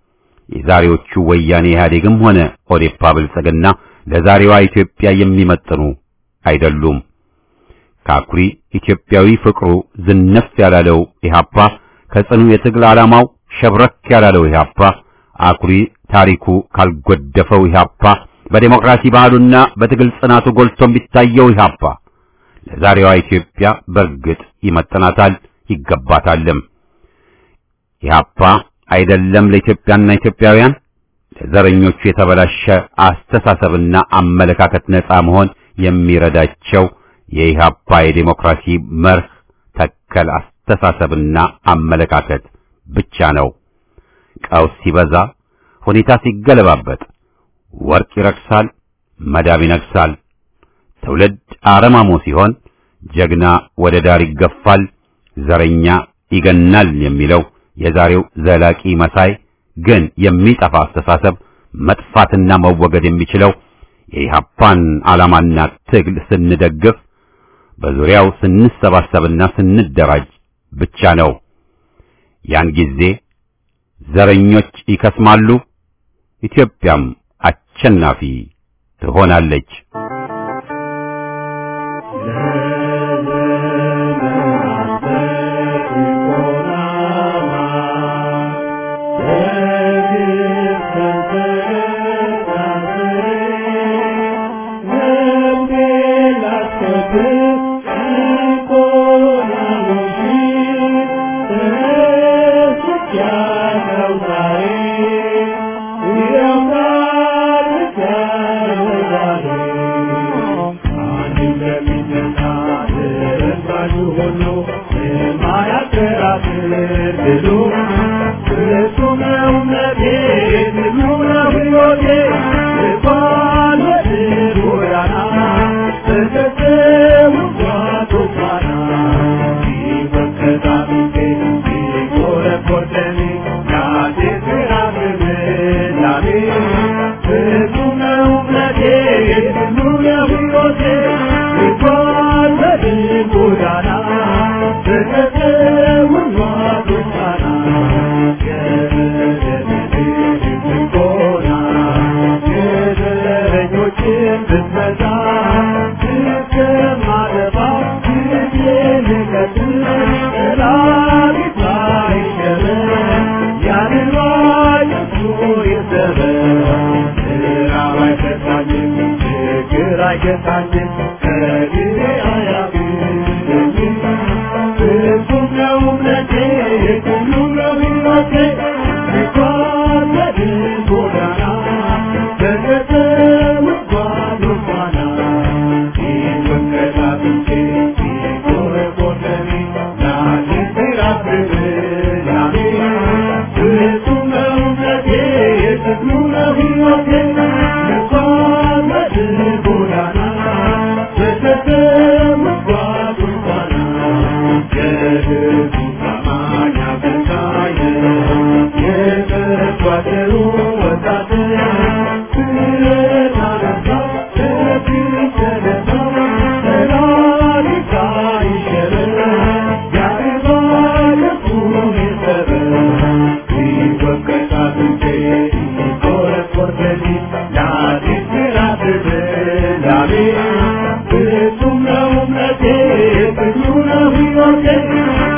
የዛሬዎቹ ወያኔ ኢህአዴግም ሆነ ኦዴፓ ብልጽግና ለዛሬዋ ኢትዮጵያ የሚመጥኑ አይደሉም። ከአኩሪ ኢትዮጵያዊ ፍቅሩ ዝነፍ ያላለው ኢህአፓ፣ ከጽኑ የትግል ዓላማው ሸብረክ ያላለው ኢህአፓ፣ አኩሪ ታሪኩ ካልጎደፈው ኢህአፓ፣ በዲሞክራሲ ባህሉና በትግል ጽናቱ ጎልቶ የሚታየው ኢህአፓ ለዛሬዋ ኢትዮጵያ በርግጥ ይመጥናታል፣ ይገባታልም። ኢህአፓ አይደለም ለኢትዮጵያና ኢትዮጵያውያን ለዘረኞቹ የተበላሸ አስተሳሰብና አመለካከት ነፃ መሆን የሚረዳቸው የኢህአፓ የዲሞክራሲ መርህ ተከል አስተሳሰብና አመለካከት ብቻ ነው። ቀውስ ሲበዛ፣ ሁኔታ ሲገለባበጥ ወርቅ ይረክሳል፣ መዳብ ይነግሳል። ትውልድ አረማሞ ሲሆን ጀግና ወደ ዳር ይገፋል፣ ዘረኛ ይገናል የሚለው የዛሬው ዘላቂ መሳይ ግን የሚጠፋ አስተሳሰብ መጥፋትና መወገድ የሚችለው የኢህአፓን ዓላማና ትግል ስንደግፍ፣ በዙሪያው ስንሰባሰብና ስንደራጅ ብቻ ነው። ያን ጊዜ ዘረኞች ይከስማሉ፣ ኢትዮጵያም አሸናፊ ትሆናለች። Goodbye.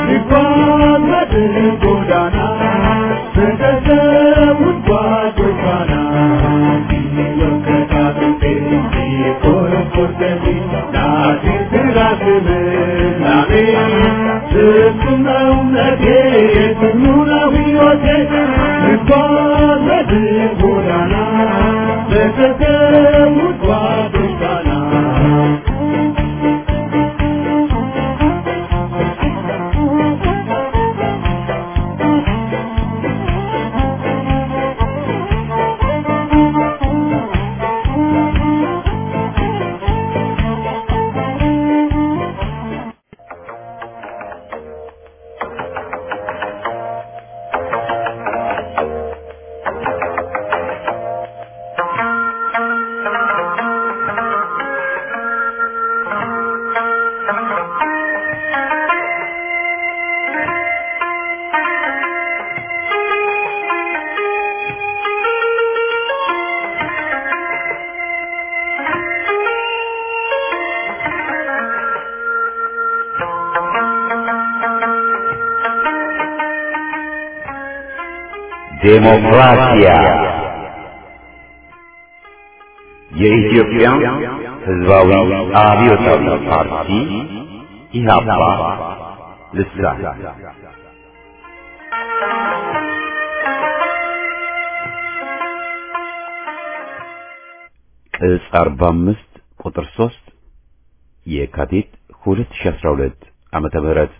ዴሞክራሲያ የኢትዮጵያ ሕዝባዊ አብዮታዊ ፓርቲ ኢህአፓ ልሳን ቅጽ 45 ቁጥር 3 የካቲት 2012 ዓመተ ምህረት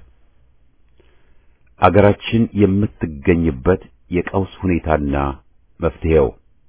አገራችን የምትገኝበት የቀውስ ሁኔታና መፍትሄው።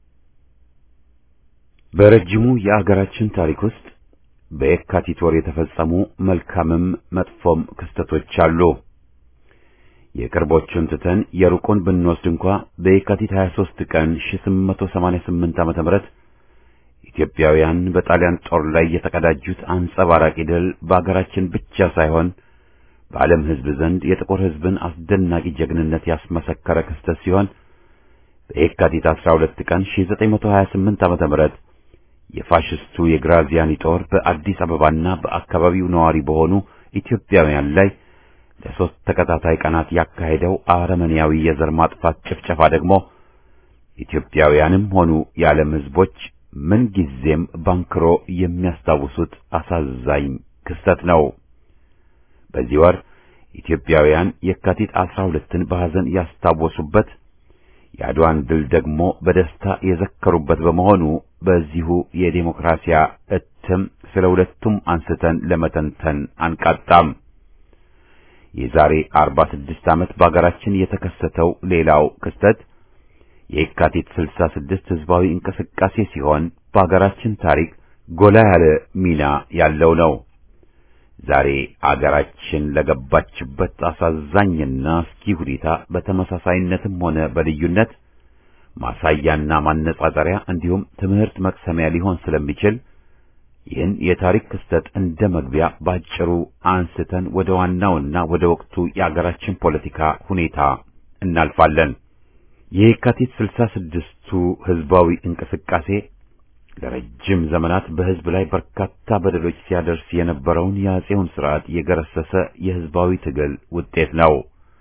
በረጅሙ የአገራችን ታሪክ ውስጥ በየካቲት ወር የተፈጸሙ መልካምም መጥፎም ክስተቶች አሉ። የቅርቦቹን ትተን የሩቁን ብንወስድ እንኳ በየካቲት 23 ቀን 1888 ዓመተ ምህረት ኢትዮጵያውያን በጣሊያን ጦር ላይ የተቀዳጁት አንጸባራቂ ድል በአገራችን ብቻ ሳይሆን በዓለም ሕዝብ ዘንድ የጥቁር ሕዝብን አስደናቂ ጀግንነት ያስመሰከረ ክስተት ሲሆን በየካቲት 12 ቀን 1928 ዓመተ ምህረት የፋሽስቱ የግራዚያኒ ጦር በአዲስ አበባና በአካባቢው ነዋሪ በሆኑ ኢትዮጵያውያን ላይ ለሶስት ተከታታይ ቀናት ያካሄደው አረመኔያዊ የዘር ማጥፋት ጭፍጨፋ ደግሞ ኢትዮጵያውያንም ሆኑ የዓለም ሕዝቦች ምን ጊዜም ባንክሮ የሚያስታውሱት አሳዛኝ ክስተት ነው። በዚህ ወር ኢትዮጵያውያን የካቲት 12ን በሐዘን ያስታወሱበት የአድዋን ድል ደግሞ በደስታ የዘከሩበት በመሆኑ በዚሁ የዴሞክራሲያ እትም ስለ ሁለቱም አንስተን ለመተንተን አንቃጣም። የዛሬ 46 ዓመት በአገራችን የተከሰተው ሌላው ክስተት የካቲት 66 ህዝባዊ እንቅስቃሴ ሲሆን በአገራችን ታሪክ ጎላ ያለ ሚና ያለው ነው። ዛሬ አገራችን ለገባችበት አሳዛኝና አስጊ ሁኔታ በተመሳሳይነትም ሆነ በልዩነት ማሳያና ማነጻጸሪያ እንዲሁም ትምህርት መቅሰሚያ ሊሆን ስለሚችል ይህን የታሪክ ክስተት እንደ መግቢያ ባጭሩ አንስተን ወደ ዋናውና ወደ ወቅቱ የአገራችን ፖለቲካ ሁኔታ እናልፋለን። የካቲት 66ቱ ህዝባዊ እንቅስቃሴ ለረጅም ዘመናት በህዝብ ላይ በርካታ በደሎች ሲያደርስ የነበረውን የአጼውን ሥርዓት የገረሰሰ የህዝባዊ ትግል ውጤት ነው።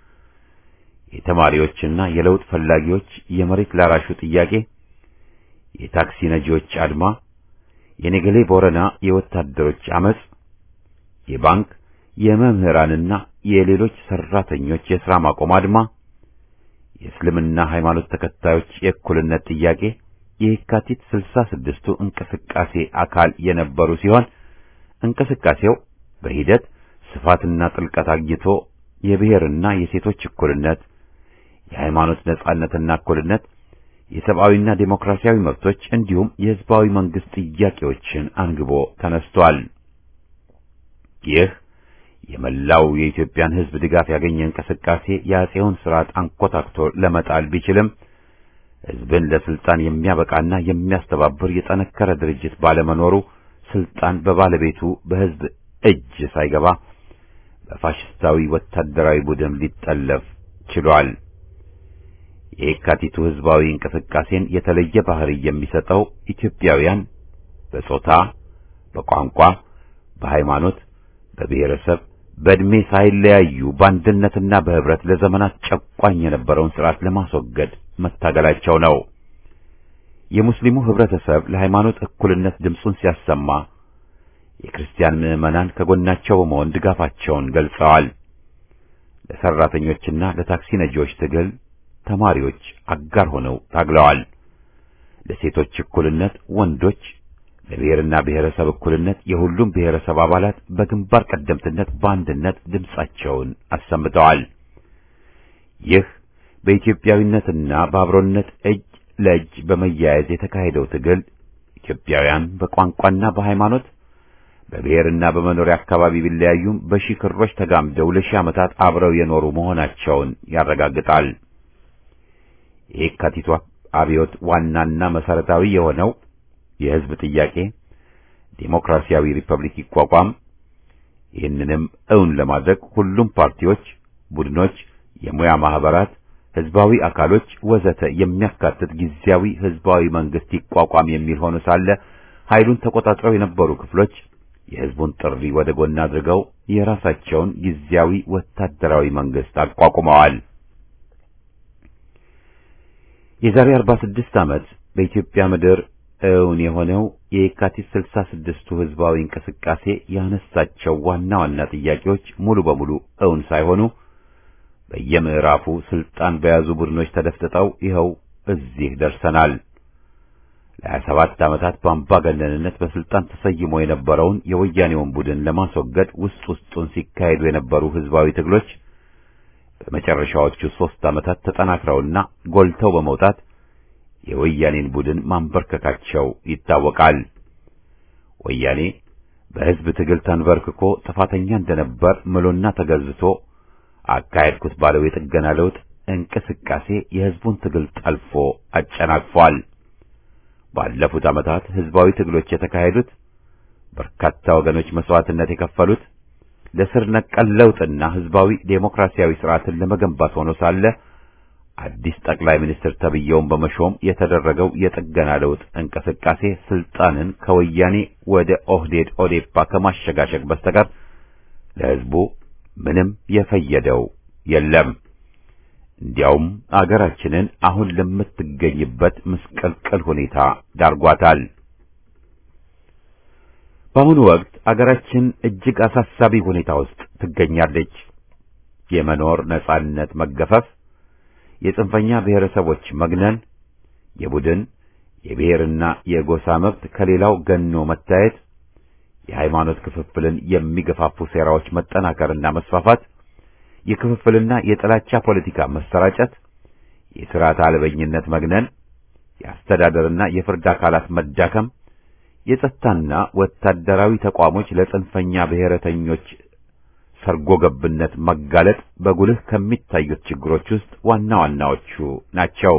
የተማሪዎችና የለውጥ ፈላጊዎች የመሬት ላራሹ ጥያቄ፣ የታክሲ ነጂዎች አድማ፣ የነገሌ ቦረና የወታደሮች አመጽ፣ የባንክ የመምህራንና የሌሎች ሰራተኞች የሥራ ማቆም አድማ፣ የእስልምና ሃይማኖት ተከታዮች የእኩልነት ጥያቄ የካቲት 66ቱ እንቅስቃሴ አካል የነበሩ ሲሆን እንቅስቃሴው በሂደት ስፋትና ጥልቀት አግኝቶ የብሔርና የሴቶች እኩልነት፣ የሃይማኖት ነጻነትና እኩልነት፣ የሰብአዊና ዴሞክራሲያዊ መብቶች እንዲሁም የህዝባዊ መንግስት ጥያቄዎችን አንግቦ ተነስቷል። ይህ የመላው የኢትዮጵያን ህዝብ ድጋፍ ያገኘ እንቅስቃሴ የአጼውን ሥርዓት አንኮታክቶ ለመጣል ቢችልም ህዝብን ለስልጣን የሚያበቃና የሚያስተባብር የጠነከረ ድርጅት ባለመኖሩ ስልጣን በባለቤቱ በህዝብ እጅ ሳይገባ በፋሽስታዊ ወታደራዊ ቡድን ሊጠለፍ ችሏል። የካቲቱ ህዝባዊ እንቅስቃሴን የተለየ ባህሪ የሚሰጠው ኢትዮጵያውያን በጾታ፣ በቋንቋ፣ በሃይማኖት፣ በብሔረሰብ፣ በእድሜ ሳይለያዩ በአንድነትና በህብረት ለዘመናት ጨቋኝ የነበረውን ስርዓት ለማስወገድ መታገላቸው ነው። የሙስሊሙ ህብረተሰብ ለሃይማኖት እኩልነት ድምጹን ሲያሰማ የክርስቲያን ምዕመናን ከጎናቸው በመሆን ድጋፋቸውን ገልጸዋል። ለሰራተኞችና ለታክሲ ነጂዎች ትግል ተማሪዎች አጋር ሆነው ታግለዋል። ለሴቶች እኩልነት ወንዶች፣ ለብሔርና ብሔረሰብ እኩልነት የሁሉም ብሔረሰብ አባላት በግንባር ቀደምትነት በአንድነት ድምጻቸውን አሰምተዋል። ይህ በኢትዮጵያዊነትና በአብሮነት እጅ ለእጅ በመያያዝ የተካሄደው ትግል ኢትዮጵያውያን በቋንቋና በሃይማኖት በብሔርና በመኖሪያ አካባቢ ቢለያዩም በሺህ ክሮች ተጋምደው ለሺህ ዓመታት አብረው የኖሩ መሆናቸውን ያረጋግጣል። የካቲቷ አብዮት ዋናና መሰረታዊ የሆነው የህዝብ ጥያቄ ዲሞክራሲያዊ ሪፐብሊክ ይቋቋም፣ ይህንንም እውን ለማድረግ ሁሉም ፓርቲዎች፣ ቡድኖች፣ የሙያ ማህበራት፣ ህዝባዊ አካሎች ወዘተ የሚያካትት ጊዜያዊ ህዝባዊ መንግስት ይቋቋም የሚል ሆኖ ሳለ ኃይሉን ተቆጣጥረው የነበሩ ክፍሎች የህዝቡን ጥሪ ወደ ጎን አድርገው የራሳቸውን ጊዜያዊ ወታደራዊ መንግስት አቋቁመዋል። የዛሬ 46 ዓመት በኢትዮጵያ ምድር እውን የሆነው የካቲት 66ቱ ህዝባዊ እንቅስቃሴ ያነሳቸው ዋና ዋና ጥያቄዎች ሙሉ በሙሉ እውን ሳይሆኑ በየምዕራፉ ስልጣን በያዙ ቡድኖች ተደፍጥጠው ይኸው እዚህ ደርሰናል። ለ27 ዓመታት በአምባገነንነት በስልጣን ተሰይሞ የነበረውን የወያኔውን ቡድን ለማስወገድ ውስጡን ሲካሄዱ የነበሩ ህዝባዊ ትግሎች በመጨረሻዎቹ 3 ዓመታት ተጠናክረውና ጎልተው በመውጣት የወያኔን ቡድን ማንበርከካቸው ይታወቃል። ወያኔ በህዝብ ትግል ተንበርክኮ ጥፋተኛ እንደነበር ምሎና ተገዝቶ አካሄድኩት ባለው የጥገና ለውጥ እንቅስቃሴ የህዝቡን ትግል ጠልፎ አጨናቅፏል። ባለፉት ዓመታት ህዝባዊ ትግሎች የተካሄዱት በርካታ ወገኖች መስዋዕትነት የከፈሉት ለስር ነቀል ለውጥና ህዝባዊ ዴሞክራሲያዊ ስርዓትን ለመገንባት ሆኖ ሳለ አዲስ ጠቅላይ ሚኒስትር ተብየውን በመሾም የተደረገው የጥገና ለውጥ እንቅስቃሴ ስልጣንን ከወያኔ ወደ ኦህዴድ ኦዴፓ ከማሸጋሸግ በስተቀር ለህዝቡ ምንም የፈየደው የለም። እንዲያውም አገራችንን አሁን ለምትገኝበት ምስቅልቅል ሁኔታ ዳርጓታል። በአሁኑ ወቅት አገራችን እጅግ አሳሳቢ ሁኔታ ውስጥ ትገኛለች። የመኖር ነጻነት መገፈፍ፣ የጽንፈኛ ብሔረሰቦች መግነን፣ የቡድን የብሔርና የጎሳ መብት ከሌላው ገኖ መታየት፣ የሃይማኖት ክፍፍልን የሚገፋፉ ሴራዎች መጠናከርና መስፋፋት፣ የክፍፍልና የጥላቻ ፖለቲካ መሰራጨት፣ የሥርዓተ አልበኝነት መግነን፣ የአስተዳደርና የፍርድ አካላት መዳከም፣ የጸጥታና ወታደራዊ ተቋሞች ለጽንፈኛ ብሔረተኞች ሰርጎ ገብነት መጋለጥ በጉልህ ከሚታዩት ችግሮች ውስጥ ዋና ዋናዎቹ ናቸው።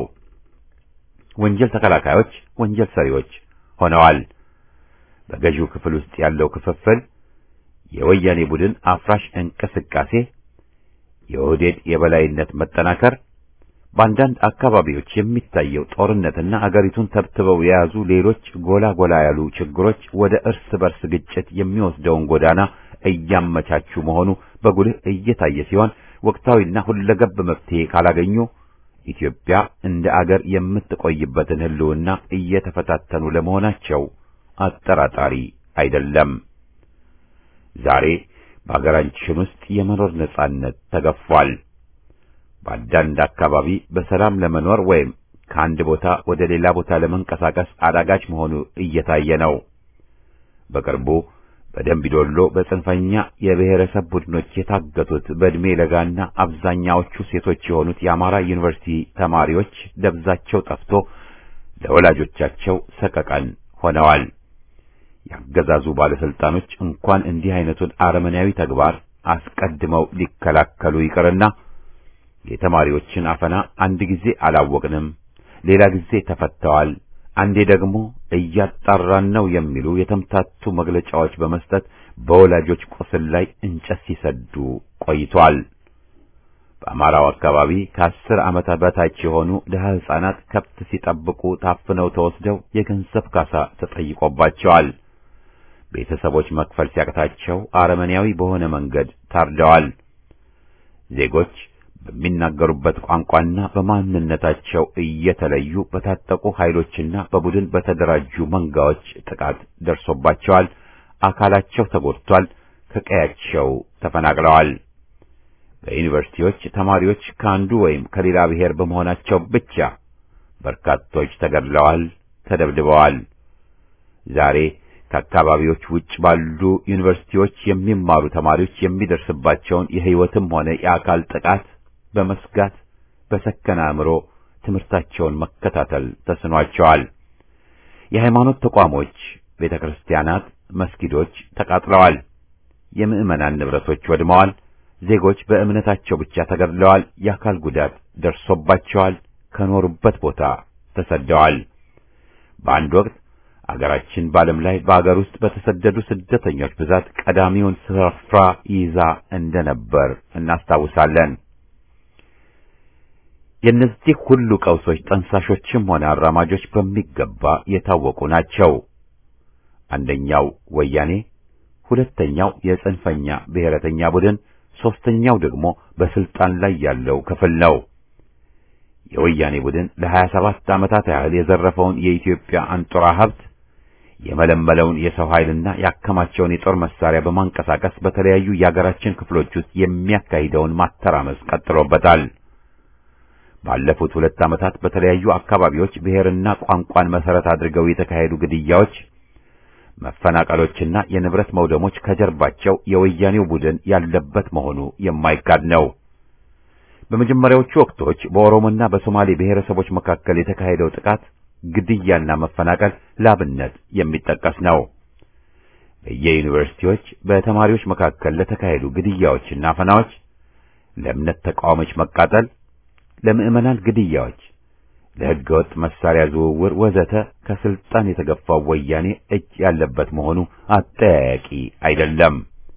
ወንጀል ተከላካዮች ወንጀል ሰሪዎች ሆነዋል። በገዢው ክፍል ውስጥ ያለው ክፍፍል፣ የወያኔ ቡድን አፍራሽ እንቅስቃሴ፣ የኦህዴድ የበላይነት መጠናከር፣ በአንዳንድ አካባቢዎች የሚታየው ጦርነትና አገሪቱን ተብትበው የያዙ ሌሎች ጎላ ጎላ ያሉ ችግሮች ወደ እርስ በርስ ግጭት የሚወስደውን ጎዳና እያመቻቹ መሆኑ በጉልህ እየታየ ሲሆን ወቅታዊና ሁለገብ መፍትሄ ካላገኙ ኢትዮጵያ እንደ አገር የምትቆይበትን ህልውና እየተፈታተኑ ለመሆናቸው አጠራጣሪ አይደለም። ዛሬ በአገራችን ውስጥ የመኖር ነጻነት ተገፏል። በአንዳንድ አካባቢ በሰላም ለመኖር ወይም ከአንድ ቦታ ወደ ሌላ ቦታ ለመንቀሳቀስ አዳጋች መሆኑ እየታየ ነው። በቅርቡ በደምቢዶሎ በጽንፈኛ የብሔረሰብ ቡድኖች የታገቱት በእድሜ ለጋና አብዛኛዎቹ ሴቶች የሆኑት የአማራ ዩኒቨርሲቲ ተማሪዎች ደብዛቸው ጠፍቶ ለወላጆቻቸው ሰቀቀን ሆነዋል። ያገዛዙ ባለስልጣኖች እንኳን እንዲህ አይነቱን አረመኔያዊ ተግባር አስቀድመው ሊከላከሉ ይቅርና የተማሪዎችን አፈና አንድ ጊዜ አላወቅንም፣ ሌላ ጊዜ ተፈተዋል፣ አንዴ ደግሞ እያጣራን ነው የሚሉ የተምታቱ መግለጫዎች በመስጠት በወላጆች ቁስል ላይ እንጨት ሲሰዱ ቆይቷል። በአማራው አካባቢ ከ10 ዓመታት በታች የሆኑ ደሃ ሕፃናት ከብት ሲጠብቁ ታፍነው ተወስደው የገንዘብ ካሳ ተጠይቆባቸዋል። ቤተሰቦች መክፈል ሲያቅታቸው አረመኔያዊ በሆነ መንገድ ታርደዋል። ዜጎች በሚናገሩበት ቋንቋና በማንነታቸው እየተለዩ በታጠቁ ኃይሎችና በቡድን በተደራጁ መንጋዎች ጥቃት ደርሶባቸዋል። አካላቸው ተጎድቷል። ከቀያቸው ተፈናቅለዋል። በዩኒቨርሲቲዎች ተማሪዎች ከአንዱ ወይም ከሌላ ብሔር በመሆናቸው ብቻ በርካቶች ተገድለዋል፣ ተደብድበዋል። ዛሬ ከአካባቢዎች ውጭ ባሉ ዩኒቨርሲቲዎች የሚማሩ ተማሪዎች የሚደርስባቸውን የሕይወትም ሆነ የአካል ጥቃት በመስጋት በሰከነ አእምሮ ትምህርታቸውን መከታተል ተስኗቸዋል። የሃይማኖት ተቋሞች፣ ቤተክርስቲያናት፣ መስጊዶች ተቃጥለዋል። የምዕመናን ንብረቶች ወድመዋል። ዜጎች በእምነታቸው ብቻ ተገድለዋል። የአካል ጉዳት ደርሶባቸዋል። ከኖሩበት ቦታ ተሰደዋል። በአንድ ወቅት አገራችን በዓለም ላይ በአገር ውስጥ በተሰደዱ ስደተኞች ብዛት ቀዳሚውን ስፍራ ይዛ እንደነበር እናስታውሳለን። የእነዚህ ሁሉ ቀውሶች ጠንሳሾችም ሆነ አራማጆች በሚገባ የታወቁ ናቸው። አንደኛው ወያኔ፣ ሁለተኛው የጽንፈኛ ብሔረተኛ ቡድን፣ ሶስተኛው ደግሞ በስልጣን ላይ ያለው ክፍል ነው። የወያኔ ቡድን ለ27 ዓመታት ያህል የዘረፈውን የኢትዮጵያ አንጡራ ሀብት የመለመለውን የሰው ኃይልና ያከማቸውን የጦር መሳሪያ በማንቀሳቀስ በተለያዩ የአገራችን ክፍሎች ውስጥ የሚያካሂደውን ማተራመስ ቀጥሎበታል። ባለፉት 2 ዓመታት በተለያዩ አካባቢዎች ብሔርና ቋንቋን መሰረት አድርገው የተካሄዱ ግድያዎች፣ መፈናቀሎችና የንብረት መውደሞች ከጀርባቸው የወያኔው ቡድን ያለበት መሆኑ የማይካድ ነው። በመጀመሪያዎቹ ወቅቶች በኦሮሞና በሶማሌ ብሔረሰቦች መካከል የተካሄደው ጥቃት፣ ግድያና መፈናቀል ላብነት የሚጠቀስ ነው። በየዩኒቨርሲቲዎች በተማሪዎች መካከል ለተካሄዱ ግድያዎችና አፈናዎች፣ ለእምነት ተቋሞች መቃጠል፣ ለምዕመናን ግድያዎች፣ ለሕገወጥ መሳሪያ ዝውውር ወዘተ ከስልጣን የተገፋው ወያኔ እጅ ያለበት መሆኑ አጠያያቂ አይደለም።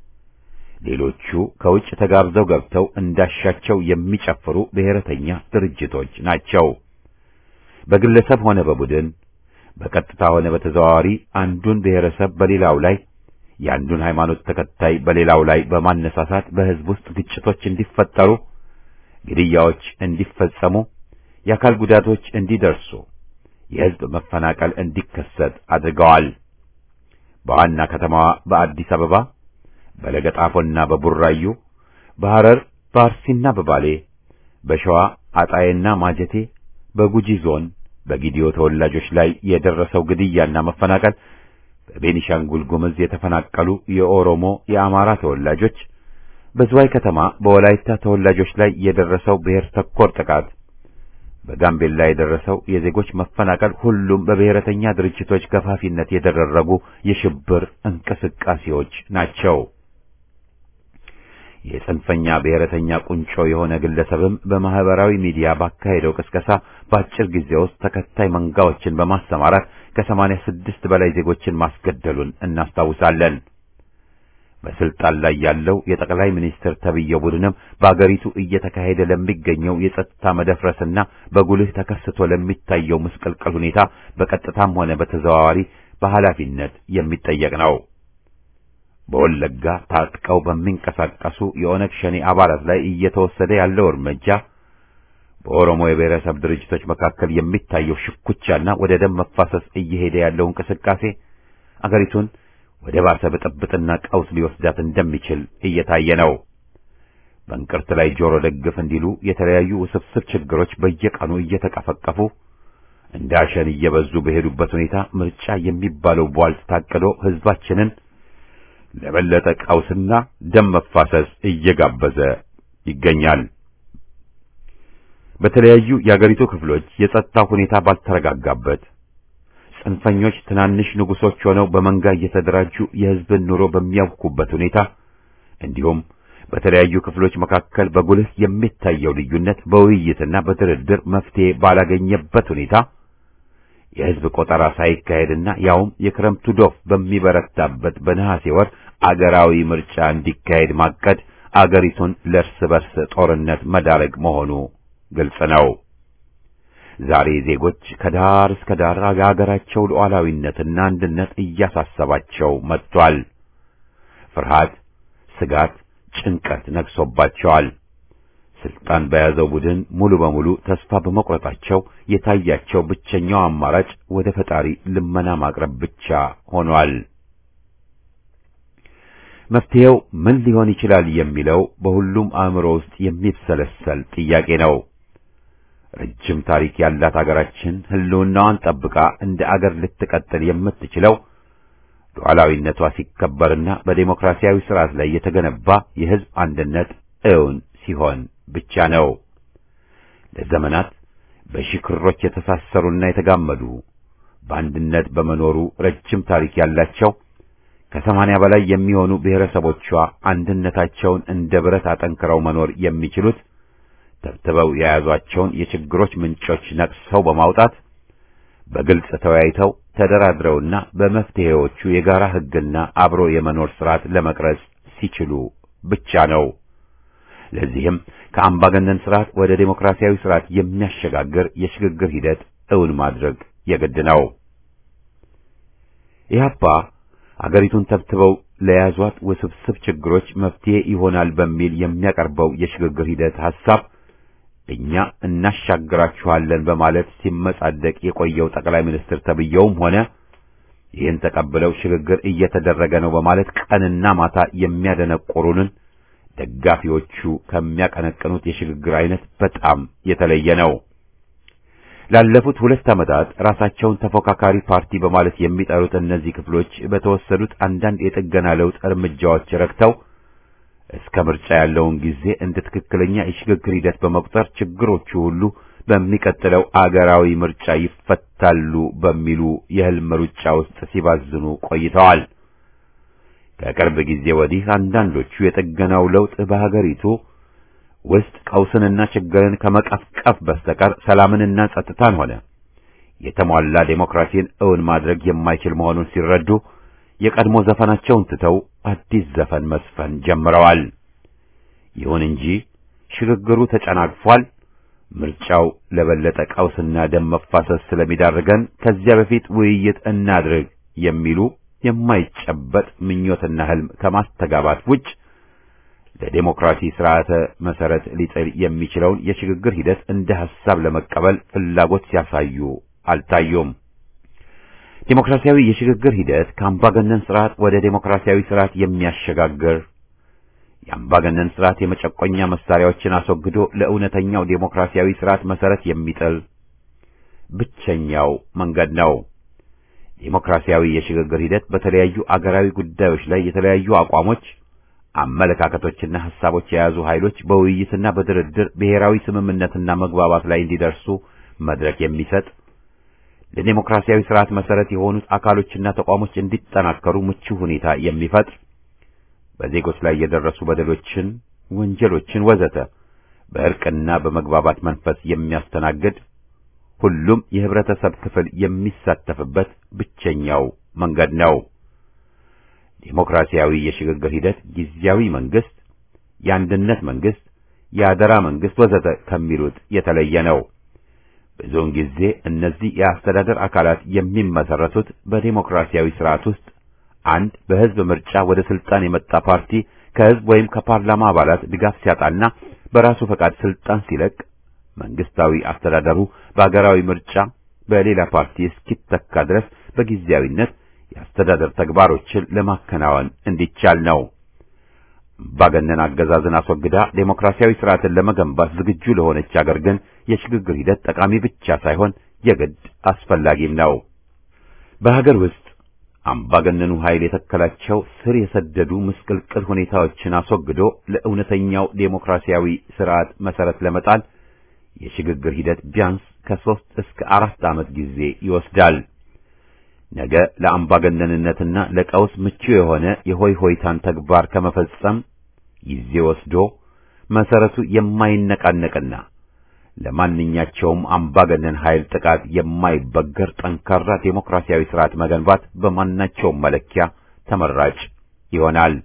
ሌሎቹ ከውጭ ተጋብዘው ገብተው እንዳሻቸው የሚጨፍሩ ብሔረተኛ ድርጅቶች ናቸው። በግለሰብ ሆነ በቡድን በቀጥታ ሆነ በተዘዋዋሪ አንዱን ብሔረሰብ በሌላው ላይ፣ የአንዱን ሃይማኖት ተከታይ በሌላው ላይ በማነሳሳት በሕዝብ ውስጥ ግጭቶች እንዲፈጠሩ፣ ግድያዎች እንዲፈጸሙ፣ የአካል ጉዳቶች እንዲደርሱ፣ የሕዝብ መፈናቀል እንዲከሰት አድርገዋል። በዋና ከተማዋ በአዲስ አበባ፣ በለገጣፎና በቡራዩ፣ በሐረር፣ በአርሲና በባሌ፣ በሸዋ አጣዬና ማጀቴ፣ በጉጂ ዞን በጊዲዮ ተወላጆች ላይ የደረሰው ግድያና መፈናቀል፣ በቤኒሻንጉል ጉምዝ የተፈናቀሉ የኦሮሞ የአማራ ተወላጆች፣ በዝዋይ ከተማ በወላይታ ተወላጆች ላይ የደረሰው ብሔር ተኮር ጥቃት፣ በጋምቤላ የደረሰው የዜጎች መፈናቀል ሁሉም በብሔረተኛ ድርጅቶች ገፋፊነት የተደረጉ የሽብር እንቅስቃሴዎች ናቸው። የጽንፈኛ ብሔረተኛ ቁንጮ የሆነ ግለሰብም በማህበራዊ ሚዲያ ባካሄደው ቅስቀሳ በአጭር ጊዜ ውስጥ ተከታይ መንጋዎችን በማሰማራት ከ86 በላይ ዜጎችን ማስገደሉን እናስታውሳለን። በስልጣን ላይ ያለው የጠቅላይ ሚኒስትር ተብዬው ቡድንም በአገሪቱ እየተካሄደ ለሚገኘው የጸጥታ መደፍረስና በጉልህ ተከስቶ ለሚታየው ምስቅልቅል ሁኔታ በቀጥታም ሆነ በተዘዋዋሪ በኃላፊነት የሚጠየቅ ነው። በወለጋ ታጥቀው በሚንቀሳቀሱ የኦነግ ሸኔ አባላት ላይ እየተወሰደ ያለው እርምጃ፣ በኦሮሞ የብሔረሰብ ድርጅቶች መካከል የሚታየው ሽኩቻና ወደ ደም መፋሰስ እየሄደ ያለው እንቅስቃሴ አገሪቱን ወደ ባሰ ብጥብጥና ቀውስ ሊወስዳት እንደሚችል እየታየ ነው። በእንቅርት ላይ ጆሮ ደግፍ እንዲሉ የተለያዩ ውስብስብ ችግሮች በየቀኑ እየተቀፈቀፉ እንደ አሸን እየበዙ በሄዱበት ሁኔታ ምርጫ የሚባለው ቧልት ታቅዶ ሕዝባችንን ለበለጠ ቀውስና ደም መፋሰስ እየጋበዘ ይገኛል። በተለያዩ የአገሪቱ ክፍሎች የጸጥታ ሁኔታ ባልተረጋጋበት፣ ጽንፈኞች ትናንሽ ንጉሶች ሆነው በመንጋ እየተደራጁ የሕዝብን ኑሮ በሚያውኩበት ሁኔታ፣ እንዲሁም በተለያዩ ክፍሎች መካከል በጉልህ የሚታየው ልዩነት በውይይትና በድርድር መፍትሄ ባላገኘበት ሁኔታ የሕዝብ ቆጠራ ሳይካሄድና ያውም የክረምቱ ዶፍ በሚበረታበት በነሐሴ ወር አገራዊ ምርጫ እንዲካሄድ ማቀድ አገሪቱን ለእርስ በርስ ጦርነት መዳረግ መሆኑ ግልጽ ነው። ዛሬ ዜጎች ከዳር እስከ ዳር የአገራቸው ሉዓላዊነትና አንድነት እያሳሰባቸው መጥቷል። ፍርሃት፣ ስጋት፣ ጭንቀት ነግሶባቸዋል። ስልጣን በያዘው ቡድን ሙሉ በሙሉ ተስፋ በመቁረጣቸው የታያቸው ብቸኛው አማራጭ ወደ ፈጣሪ ልመና ማቅረብ ብቻ ሆኗል። መፍትሄው ምን ሊሆን ይችላል የሚለው በሁሉም አእምሮ ውስጥ የሚብሰለሰል ጥያቄ ነው። ረጅም ታሪክ ያላት አገራችን ህልውናዋን ጠብቃ እንደ አገር ልትቀጥል የምትችለው ሉዓላዊነቷ ሲከበርና በዴሞክራሲያዊ ስርዓት ላይ የተገነባ የህዝብ አንድነት እውን ሲሆን ብቻ ነው። ለዘመናት በሽክሮች የተሳሰሩና የተጋመዱ በአንድነት በመኖሩ ረጅም ታሪክ ያላቸው ከ80 በላይ የሚሆኑ ብሔረሰቦቿ አንድነታቸውን እንደ ብረት አጠንክረው መኖር የሚችሉት ተብትበው የያዟቸውን የችግሮች ምንጮች ነቅሰው በማውጣት በግልጽ ተወያይተው ተደራድረውና በመፍትሄዎቹ የጋራ ህግና አብሮ የመኖር ስርዓት ለመቅረጽ ሲችሉ ብቻ ነው። ለዚህም ከአምባገነን ስርዓት ወደ ዴሞክራሲያዊ ስርዓት የሚያሸጋግር የሽግግር ሂደት እውን ማድረግ የግድ ነው። ኢህአፓ አገሪቱን ተብትበው ለያዟት ውስብስብ ችግሮች መፍትሄ ይሆናል በሚል የሚያቀርበው የሽግግር ሂደት ሐሳብ እኛ እናሻግራችኋለን በማለት ሲመጻደቅ የቆየው ጠቅላይ ሚኒስትር ተብየውም ሆነ ይህን ተቀብለው ሽግግር እየተደረገ ነው በማለት ቀንና ማታ የሚያደነቆሩንን ደጋፊዎቹ ከሚያቀነቅኑት የሽግግር አይነት በጣም የተለየ ነው። ላለፉት 2 ዓመታት ራሳቸውን ተፎካካሪ ፓርቲ በማለት የሚጠሩት እነዚህ ክፍሎች በተወሰዱት አንዳንድ የጥገና ለውጥ እርምጃዎች ረክተው እስከ ምርጫ ያለውን ጊዜ እንደ ትክክለኛ የሽግግር ሂደት በመቁጠር ችግሮቹ ሁሉ በሚቀጥለው አገራዊ ምርጫ ይፈታሉ በሚሉ የህልም ሩጫ ውስጥ ሲባዝኑ ቆይተዋል። ከቅርብ ጊዜ ወዲህ አንዳንዶቹ የጥገናው ለውጥ በሀገሪቱ ውስጥ ቀውስንና ችግርን ከመቀፍቀፍ በስተቀር ሰላምንና ጸጥታን ሆነ የተሟላ ዴሞክራሲን እውን ማድረግ የማይችል መሆኑን ሲረዱ የቀድሞ ዘፈናቸውን ትተው አዲስ ዘፈን መስፈን ጀምረዋል። ይሁን እንጂ ሽግግሩ ተጨናግፏል፣ ምርጫው ለበለጠ ቀውስና ደም መፋሰስ ስለሚዳርገን ከዚያ በፊት ውይይት እናድርግ የሚሉ የማይጨበጥ ምኞትና ህልም ከማስተጋባት ውጭ ለዴሞክራሲ ስርዓተ መሰረት ሊጥል የሚችለውን የሽግግር ሂደት እንደ ሐሳብ ለመቀበል ፍላጎት ሲያሳዩ አልታዩም። ዴሞክራሲያዊ የሽግግር ሂደት ከአምባገነን ስርዓት ወደ ዴሞክራሲያዊ ስርዓት የሚያሸጋግር የአምባገነን ስርዓት የመጨቆኛ መሳሪያዎችን አስወግዶ ለእውነተኛው ዴሞክራሲያዊ ስርዓት መሰረት የሚጥል ብቸኛው መንገድ ነው። ዴሞክራሲያዊ የሽግግር ሂደት በተለያዩ አገራዊ ጉዳዮች ላይ የተለያዩ አቋሞች፣ አመለካከቶችና ሐሳቦች የያዙ ኃይሎች በውይይትና በድርድር ብሔራዊ ስምምነትና መግባባት ላይ እንዲደርሱ መድረክ የሚሰጥ ለዴሞክራሲያዊ ስርዓት መሰረት የሆኑት አካሎችና ተቋሞች እንዲጠናከሩ ምቹ ሁኔታ የሚፈጥር በዜጎች ላይ የደረሱ በደሎችን፣ ወንጀሎችን ወዘተ በእርቅና በመግባባት መንፈስ የሚያስተናግድ ሁሉም የህብረተሰብ ክፍል የሚሳተፍበት ብቸኛው መንገድ ነው። ዴሞክራሲያዊ የሽግግር ሂደት ጊዜያዊ መንግስት፣ የአንድነት መንግስት፣ የአደራ መንግስት ወዘተ ከሚሉት የተለየ ነው። ብዙውን ጊዜ እነዚህ የአስተዳደር አካላት የሚመሰረቱት በዴሞክራሲያዊ ስርዓት ውስጥ አንድ በህዝብ ምርጫ ወደ ስልጣን የመጣ ፓርቲ ከህዝብ ወይም ከፓርላማ አባላት ድጋፍ ሲያጣና በራሱ ፈቃድ ስልጣን ሲለቅ መንግስታዊ አስተዳደሩ በአገራዊ ምርጫ በሌላ ፓርቲ እስኪተካ ድረስ በጊዜያዊነት የአስተዳደር ተግባሮችን ለማከናወን እንዲቻል ነው። አምባገነን አገዛዝን አስወግዳ ዴሞክራሲያዊ ስርዓትን ለመገንባት ዝግጁ ለሆነች አገር ግን የሽግግር ሂደት ጠቃሚ ብቻ ሳይሆን የግድ አስፈላጊም ነው። በሀገር ውስጥ አምባገነኑ ኃይል የተከላቸው ስር የሰደዱ ምስቅልቅል ሁኔታዎችን አስወግዶ ለእውነተኛው ዴሞክራሲያዊ ስርዓት መሰረት ለመጣል የሽግግር ሂደት ቢያንስ ከ3 እስከ 4 ዓመት ጊዜ ይወስዳል። ነገ ለአምባገነንነትና ለቀውስ ምቹ የሆነ የሆይ ሆይታን ተግባር ከመፈጸም ጊዜ ወስዶ መሰረቱ የማይነቃነቅና ለማንኛቸውም አምባገነን ኃይል ጥቃት የማይበገር ጠንካራ ዴሞክራሲያዊ ስርዓት መገንባት በማናቸውም መለኪያ ተመራጭ ይሆናል።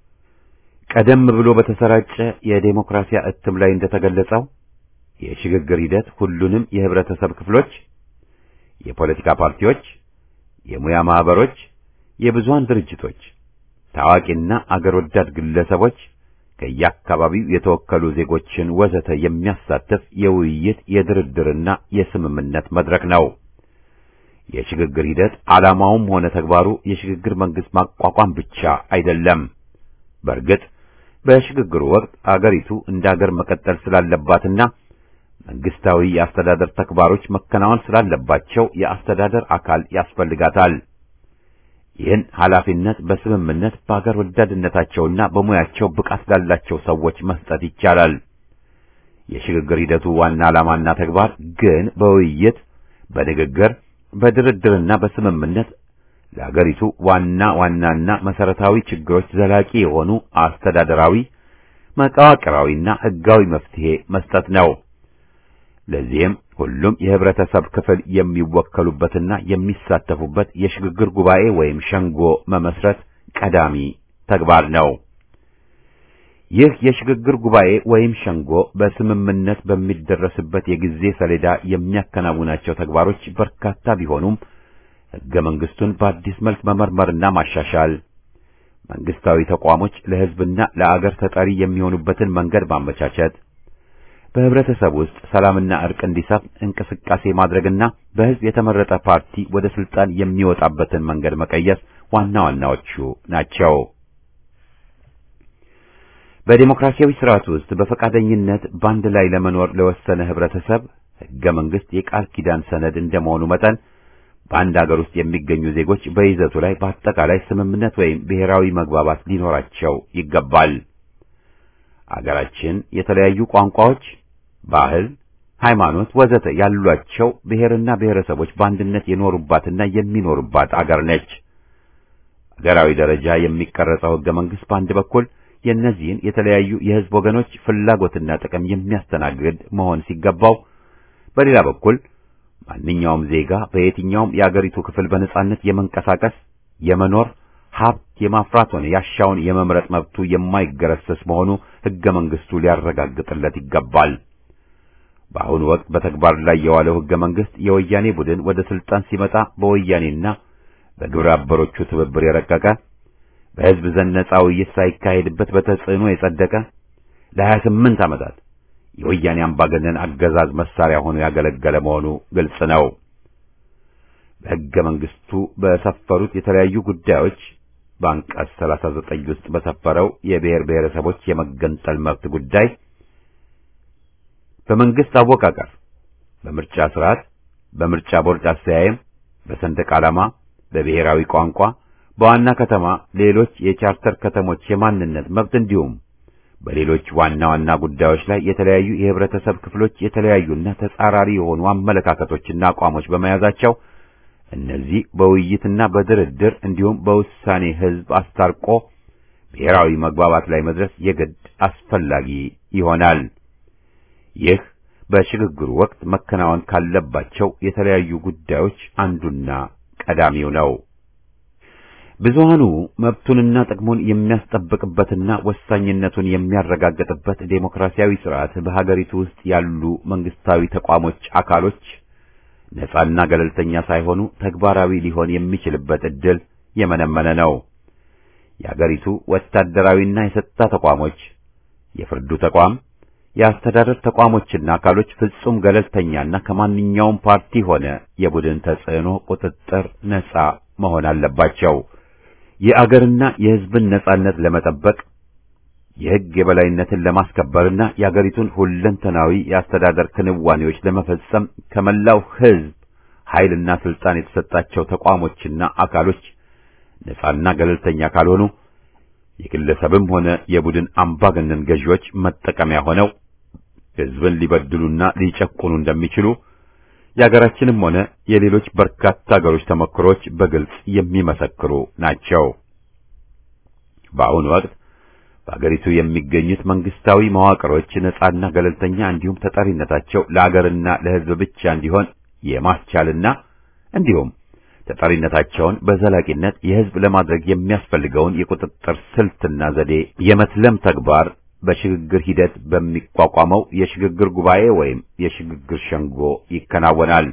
ቀደም ብሎ በተሰራጨ የዴሞክራሲያ እትም ላይ እንደተገለጸው የሽግግር ሂደት ሁሉንም የህብረተሰብ ክፍሎች፣ የፖለቲካ ፓርቲዎች፣ የሙያ ማህበሮች፣ የብዙሃን ድርጅቶች፣ ታዋቂና አገር ወዳድ ግለሰቦች ከየአካባቢው የተወከሉ ዜጎችን ወዘተ የሚያሳትፍ የውይይት የድርድርና የስምምነት መድረክ ነው። የሽግግር ሂደት ዓላማውም ሆነ ተግባሩ የሽግግር መንግስት ማቋቋም ብቻ አይደለም። በእርግጥ በሽግግሩ ወቅት አገሪቱ እንደ አገር መቀጠል ስላለባትና መንግስታዊ የአስተዳደር ተግባሮች መከናወን ስላለባቸው የአስተዳደር አካል ያስፈልጋታል። ይህን ኃላፊነት በስምምነት በአገር ወዳድነታቸውና በሙያቸው ብቃት ላላቸው ሰዎች መስጠት ይቻላል። የሽግግር ሂደቱ ዋና ዓላማና ተግባር ግን በውይይት፣ በንግግር፣ በድርድርና በስምምነት ለአገሪቱ ዋናና መሰረታዊ ችግሮች ዘላቂ የሆኑ አስተዳደራዊ፣ መዋቅራዊና ህጋዊ መፍትሄ መስጠት ነው። ለዚህም ሁሉም የህብረተሰብ ክፍል የሚወከሉበትና የሚሳተፉበት የሽግግር ጉባኤ ወይም ሸንጎ መመስረት ቀዳሚ ተግባር ነው። ይህ የሽግግር ጉባኤ ወይም ሸንጎ በስምምነት በሚደረስበት የጊዜ ሰሌዳ የሚያከናውናቸው ተግባሮች በርካታ ቢሆኑም ሕገ መንግስቱን በአዲስ መልክ መመርመርና ማሻሻል፣ መንግስታዊ ተቋሞች ለህዝብና ለአገር ተጠሪ የሚሆኑበትን መንገድ ማመቻቸት፣ በህብረተሰብ ውስጥ ሰላምና እርቅ እንዲሰፍን እንቅስቃሴ ማድረግና በህዝብ የተመረጠ ፓርቲ ወደ ስልጣን የሚወጣበትን መንገድ መቀየስ ዋና ዋናዎቹ ናቸው። በዲሞክራሲያዊ ስርዓት ውስጥ በፈቃደኝነት ባንድ ላይ ለመኖር ለወሰነ ህብረተሰብ ሕገ መንግስት የቃል ኪዳን ሰነድ እንደመሆኑ መጠን በአንድ አገር ውስጥ የሚገኙ ዜጎች በይዘቱ ላይ በአጠቃላይ ስምምነት ወይም ብሔራዊ መግባባት ሊኖራቸው ይገባል። አገራችን የተለያዩ ቋንቋዎች፣ ባህል፣ ሃይማኖት ወዘተ ያሏቸው ብሔርና ብሔረሰቦች በአንድነት የኖሩባትና የሚኖሩባት አገር ነች። አገራዊ ደረጃ የሚቀረጸው ሕገ መንግስት በአንድ በኩል የእነዚህን የተለያዩ የህዝብ ወገኖች ፍላጎትና ጥቅም የሚያስተናግድ መሆን ሲገባው፣ በሌላ በኩል ማንኛውም ዜጋ በየትኛውም የአገሪቱ ክፍል በነጻነት የመንቀሳቀስ፣ የመኖር፣ ሀብት የማፍራት ሆነ ያሻውን የመምረጥ መብቱ የማይገረሰስ መሆኑ ሕገ መንግስቱ ሊያረጋግጥለት ይገባል። በአሁኑ ወቅት በተግባር ላይ የዋለው ሕገ መንግስት የወያኔ ቡድን ወደ ስልጣን ሲመጣ በወያኔና በግብረ አበሮቹ ትብብር የረቀቀ፣ በህዝብ ዘንድ ነጻ ውይይት ሳይካሄድበት በተጽዕኖ የጸደቀ፣ ለ28 ዓመታት የወያኔ አምባገነን አገዛዝ መሳሪያ ሆኖ ያገለገለ መሆኑ ግልጽ ነው። በሕገ መንግስቱ በሰፈሩት የተለያዩ ጉዳዮች በአንቀጽ 39 ውስጥ በሰፈረው የብሔር ብሔረሰቦች የመገንጠል መብት ጉዳይ፣ በመንግስት አወቃቀር፣ በምርጫ ስርዓት፣ በምርጫ ቦርድ አስተያየም፣ በሰንደቅ ዓላማ፣ በብሔራዊ ቋንቋ፣ በዋና ከተማ ሌሎች የቻርተር ከተሞች የማንነት መብት እንዲሁም በሌሎች ዋና ዋና ጉዳዮች ላይ የተለያዩ የህብረተሰብ ክፍሎች የተለያዩና ተጻራሪ የሆኑ አመለካከቶችና አቋሞች በመያዛቸው እነዚህ በውይይትና በድርድር እንዲሁም በውሳኔ ህዝብ አስታርቆ ብሔራዊ መግባባት ላይ መድረስ የግድ አስፈላጊ ይሆናል። ይህ በሽግግሩ ወቅት መከናወን ካለባቸው የተለያዩ ጉዳዮች አንዱና ቀዳሚው ነው። ብዙሃኑ መብቱንና ጥቅሙን የሚያስጠብቅበትና ወሳኝነቱን የሚያረጋግጥበት ዴሞክራሲያዊ ስርዓት በሀገሪቱ ውስጥ ያሉ መንግስታዊ ተቋሞች አካሎች ነጻና ገለልተኛ ሳይሆኑ ተግባራዊ ሊሆን የሚችልበት ዕድል የመነመነ ነው። የሀገሪቱ ወታደራዊና የጸጥታ ተቋሞች፣ የፍርዱ ተቋም፣ የአስተዳደር ተቋሞችና አካሎች ፍጹም ገለልተኛና ከማንኛውም ፓርቲ ሆነ የቡድን ተጽዕኖ ቁጥጥር ነጻ መሆን አለባቸው። የአገርና የሕዝብን ነጻነት ለመጠበቅ የሕግ የበላይነትን ለማስከበርና የአገሪቱን ሁለንተናዊ የአስተዳደር ክንዋኔዎች ለመፈጸም ከመላው ሕዝብ ኃይልና ስልጣን የተሰጣቸው ተቋሞችና አካሎች ነጻና ገለልተኛ ካልሆኑ የግለሰብም ሆነ የቡድን አምባገነን ገዢዎች መጠቀሚያ ሆነው ሕዝብን ሊበድሉና ሊጨቁኑ እንደሚችሉ የአገራችንም ሆነ የሌሎች በርካታ አገሮች ተሞክሮች በግልጽ የሚመሰክሩ ናቸው። በአሁኑ ወቅት በአገሪቱ የሚገኙት መንግስታዊ መዋቅሮች ነጻና ገለልተኛ እንዲሁም ተጠሪነታቸው ለአገርና ለሕዝብ ብቻ እንዲሆን የማስቻልና እንዲሁም ተጠሪነታቸውን በዘላቂነት የሕዝብ ለማድረግ የሚያስፈልገውን የቁጥጥር ስልትና ዘዴ የመትለም ተግባር በሽግግር ሂደት በሚቋቋመው የሽግግር ጉባኤ ወይም የሽግግር ሸንጎ ይከናወናል።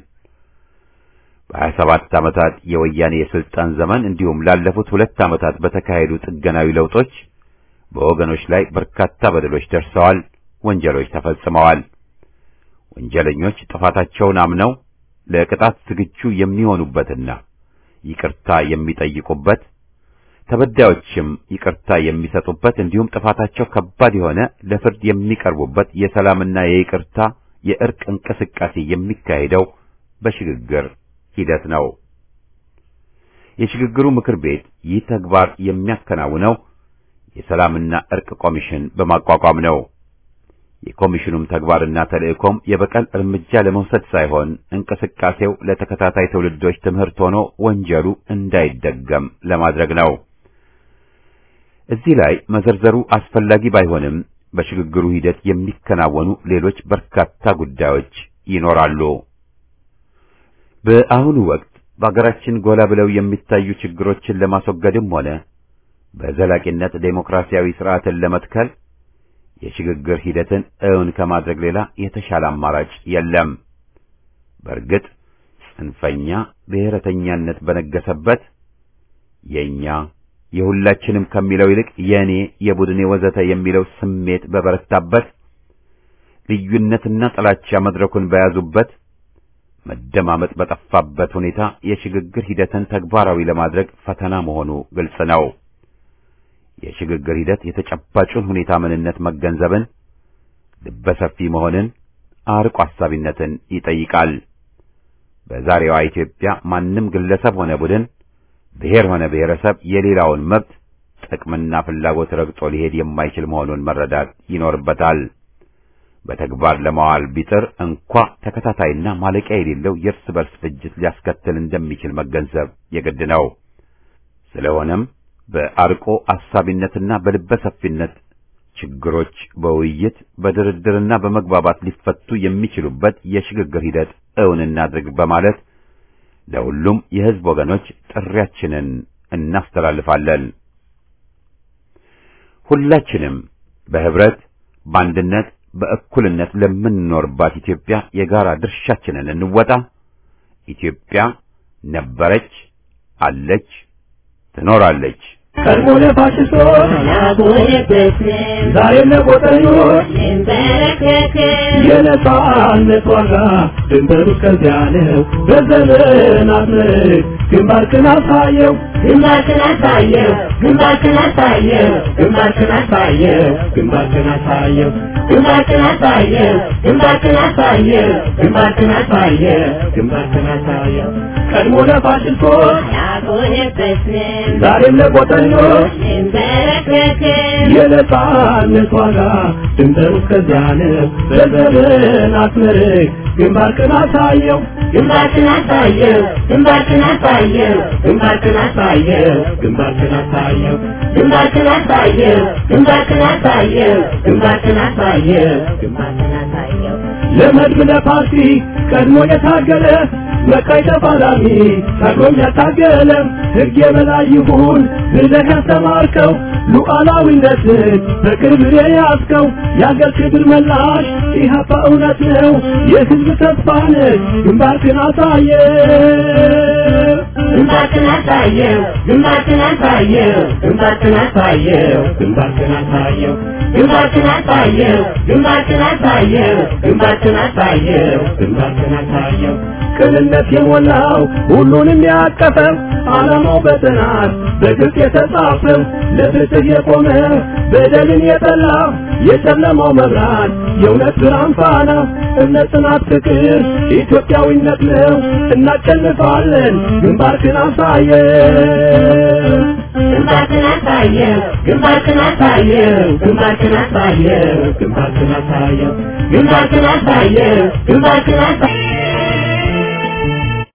በ27 ዓመታት የወያኔ የስልጣን ዘመን እንዲሁም ላለፉት 2 ዓመታት በተካሄዱ ጥገናዊ ለውጦች በወገኖች ላይ በርካታ በደሎች ደርሰዋል፣ ወንጀሎች ተፈጽመዋል። ወንጀለኞች ጥፋታቸውን አምነው ለቅጣት ዝግጁ የሚሆኑበትና ይቅርታ የሚጠይቁበት፣ ተበዳዮችም ይቅርታ የሚሰጡበት እንዲሁም ጥፋታቸው ከባድ የሆነ ለፍርድ የሚቀርቡበት የሰላምና የይቅርታ የእርቅ እንቅስቃሴ የሚካሄደው በሽግግር ሂደት ነው። የሽግግሩ ምክር ቤት ይህ ተግባር የሚያከናውነው የሰላምና እርቅ ኮሚሽን በማቋቋም ነው። የኮሚሽኑም ተግባርና ተልእኮም የበቀል እርምጃ ለመውሰድ ሳይሆን እንቅስቃሴው ለተከታታይ ትውልዶች ትምህርት ሆኖ ወንጀሉ እንዳይደገም ለማድረግ ነው። እዚህ ላይ መዘርዘሩ አስፈላጊ ባይሆንም በሽግግሩ ሂደት የሚከናወኑ ሌሎች በርካታ ጉዳዮች ይኖራሉ። በአሁኑ ወቅት በአገራችን ጎላ ብለው የሚታዩ ችግሮችን ለማስወገድም ሆነ በዘላቂነት ዴሞክራሲያዊ ስርዓትን ለመትከል የሽግግር ሂደትን እውን ከማድረግ ሌላ የተሻለ አማራጭ የለም። በእርግጥ ጽንፈኛ ብሔረተኛነት በነገሰበት የኛ የሁላችንም ከሚለው ይልቅ የኔ የቡድኔ ወዘተ የሚለው ስሜት በበረታበት ልዩነትና ጥላቻ መድረኩን በያዙበት መደማመጥ በጠፋበት ሁኔታ የሽግግር ሂደትን ተግባራዊ ለማድረግ ፈተና መሆኑ ግልጽ ነው። የሽግግር ሂደት የተጨባጩን ሁኔታ ምንነት መገንዘብን፣ ልበሰፊ መሆንን፣ አርቆ አሳቢነትን ይጠይቃል። በዛሬዋ ኢትዮጵያ ማንም ግለሰብ ሆነ ቡድን፣ ብሔር ሆነ ብሔረሰብ የሌላውን መብት ጥቅምና ፍላጎት ረግጦ ሊሄድ የማይችል መሆኑን መረዳት ይኖርበታል። በተግባር ለማዋል ቢጥር እንኳ ተከታታይና ማለቂያ የሌለው የእርስ በርስ ፍጅት ሊያስከትል እንደሚችል መገንዘብ የግድ ነው። ስለሆነም በአርቆ አሳቢነትና በልበ ሰፊነት ችግሮች በውይይት በድርድርና በመግባባት ሊፈቱ የሚችሉበት የሽግግር ሂደት እውን እናድርግ በማለት ለሁሉም የሕዝብ ወገኖች ጥሪያችንን እናስተላልፋለን። ሁላችንም በህብረት በአንድነት በእኩልነት ለምንኖርባት ኢትዮጵያ የጋራ ድርሻችንን እንወጣ። ኢትዮጵያ ነበረች፣ አለች፣ ትኖራለች። ቀድሞ ለፋሽስቶች ዛሬም ለቆጠኞች የነጻነት ዋጋ ድንበሩ እስከዚያ ነው። በዘመናት ምርክ ግንባርክን አሳየው፣ ግንባርክን አሳየው፣ ግንባርክን አሳየው፣ ግንባርክን አሳየው፣ ግንባርክን አሳየው፣ ግንባርክን አሳየው፣ ግንባርክን አሳየው፣ ግንባርክን አሳየው፣ ግንባርክን አሳየው። ቀድሞ ለፋሽስቶች ዛሬም ለቆጠኞች የነጻነት ዋጋ ድንበሩ እስከዚያ ነው። በዘመናት ምርክ ግንባርክን አሳየው፣ ግንባርክን አሳየው፣ ግንባርክን አሳየው፣ ግንባርክን አሳየው፣ ግንባርክን አሳየው፣ ግንባርክን አሳየው፣ ግንባርክን አሳየው፣ ግንባርክን አሳየው፣ ግንባርክን አሳየው። ለመድብ ለፓርቲ ቀድሞ የታገለ መካይ ተፋላሚ ታግሎም ያታገለ ሕግ የበላይ ይሁን ብለህ ያስተማርከው ሉዓላዊነትን በክብር የያዝከው የአገር ክብር መላሽ ኢህአፓ እውነት ነው፣ የሕዝብ ተስፋ ነህ። ግንባርክን አሳየው፣ ግንባርክን አሳየው፣ ግንባርክን አሳየው፣ ግንባርክን አሳየው፣ ግንባርክን አሳየው፣ ግንባርክን አሳየው፣ ግንባርክን አሳየው፣ ግንባርክን አሳየው፣ ግንባርክን አሳየው። ቅንነት የሞላው ሁሉንም ያቀፈው ዓላማው በጥናት በግልጽ የተጻፈው ለፍትህ የቆመ በደልን የጠላ የጨለማው መብራት የእውነት ብርሃን ፋና እምነት፣ ጽናት፣ ፍቅር ኢትዮጵያዊነት ነው። እናሸንፋለን። ግንባርክን አሳየው፣ ግንባርክን አሳየው፣ ግንባርክን አሳየው፣ ግንባርክን አሳየው፣ ግንባርክን አሳየው፣ ግንባርክን አሳየው፣ ግንባርክን አሳየው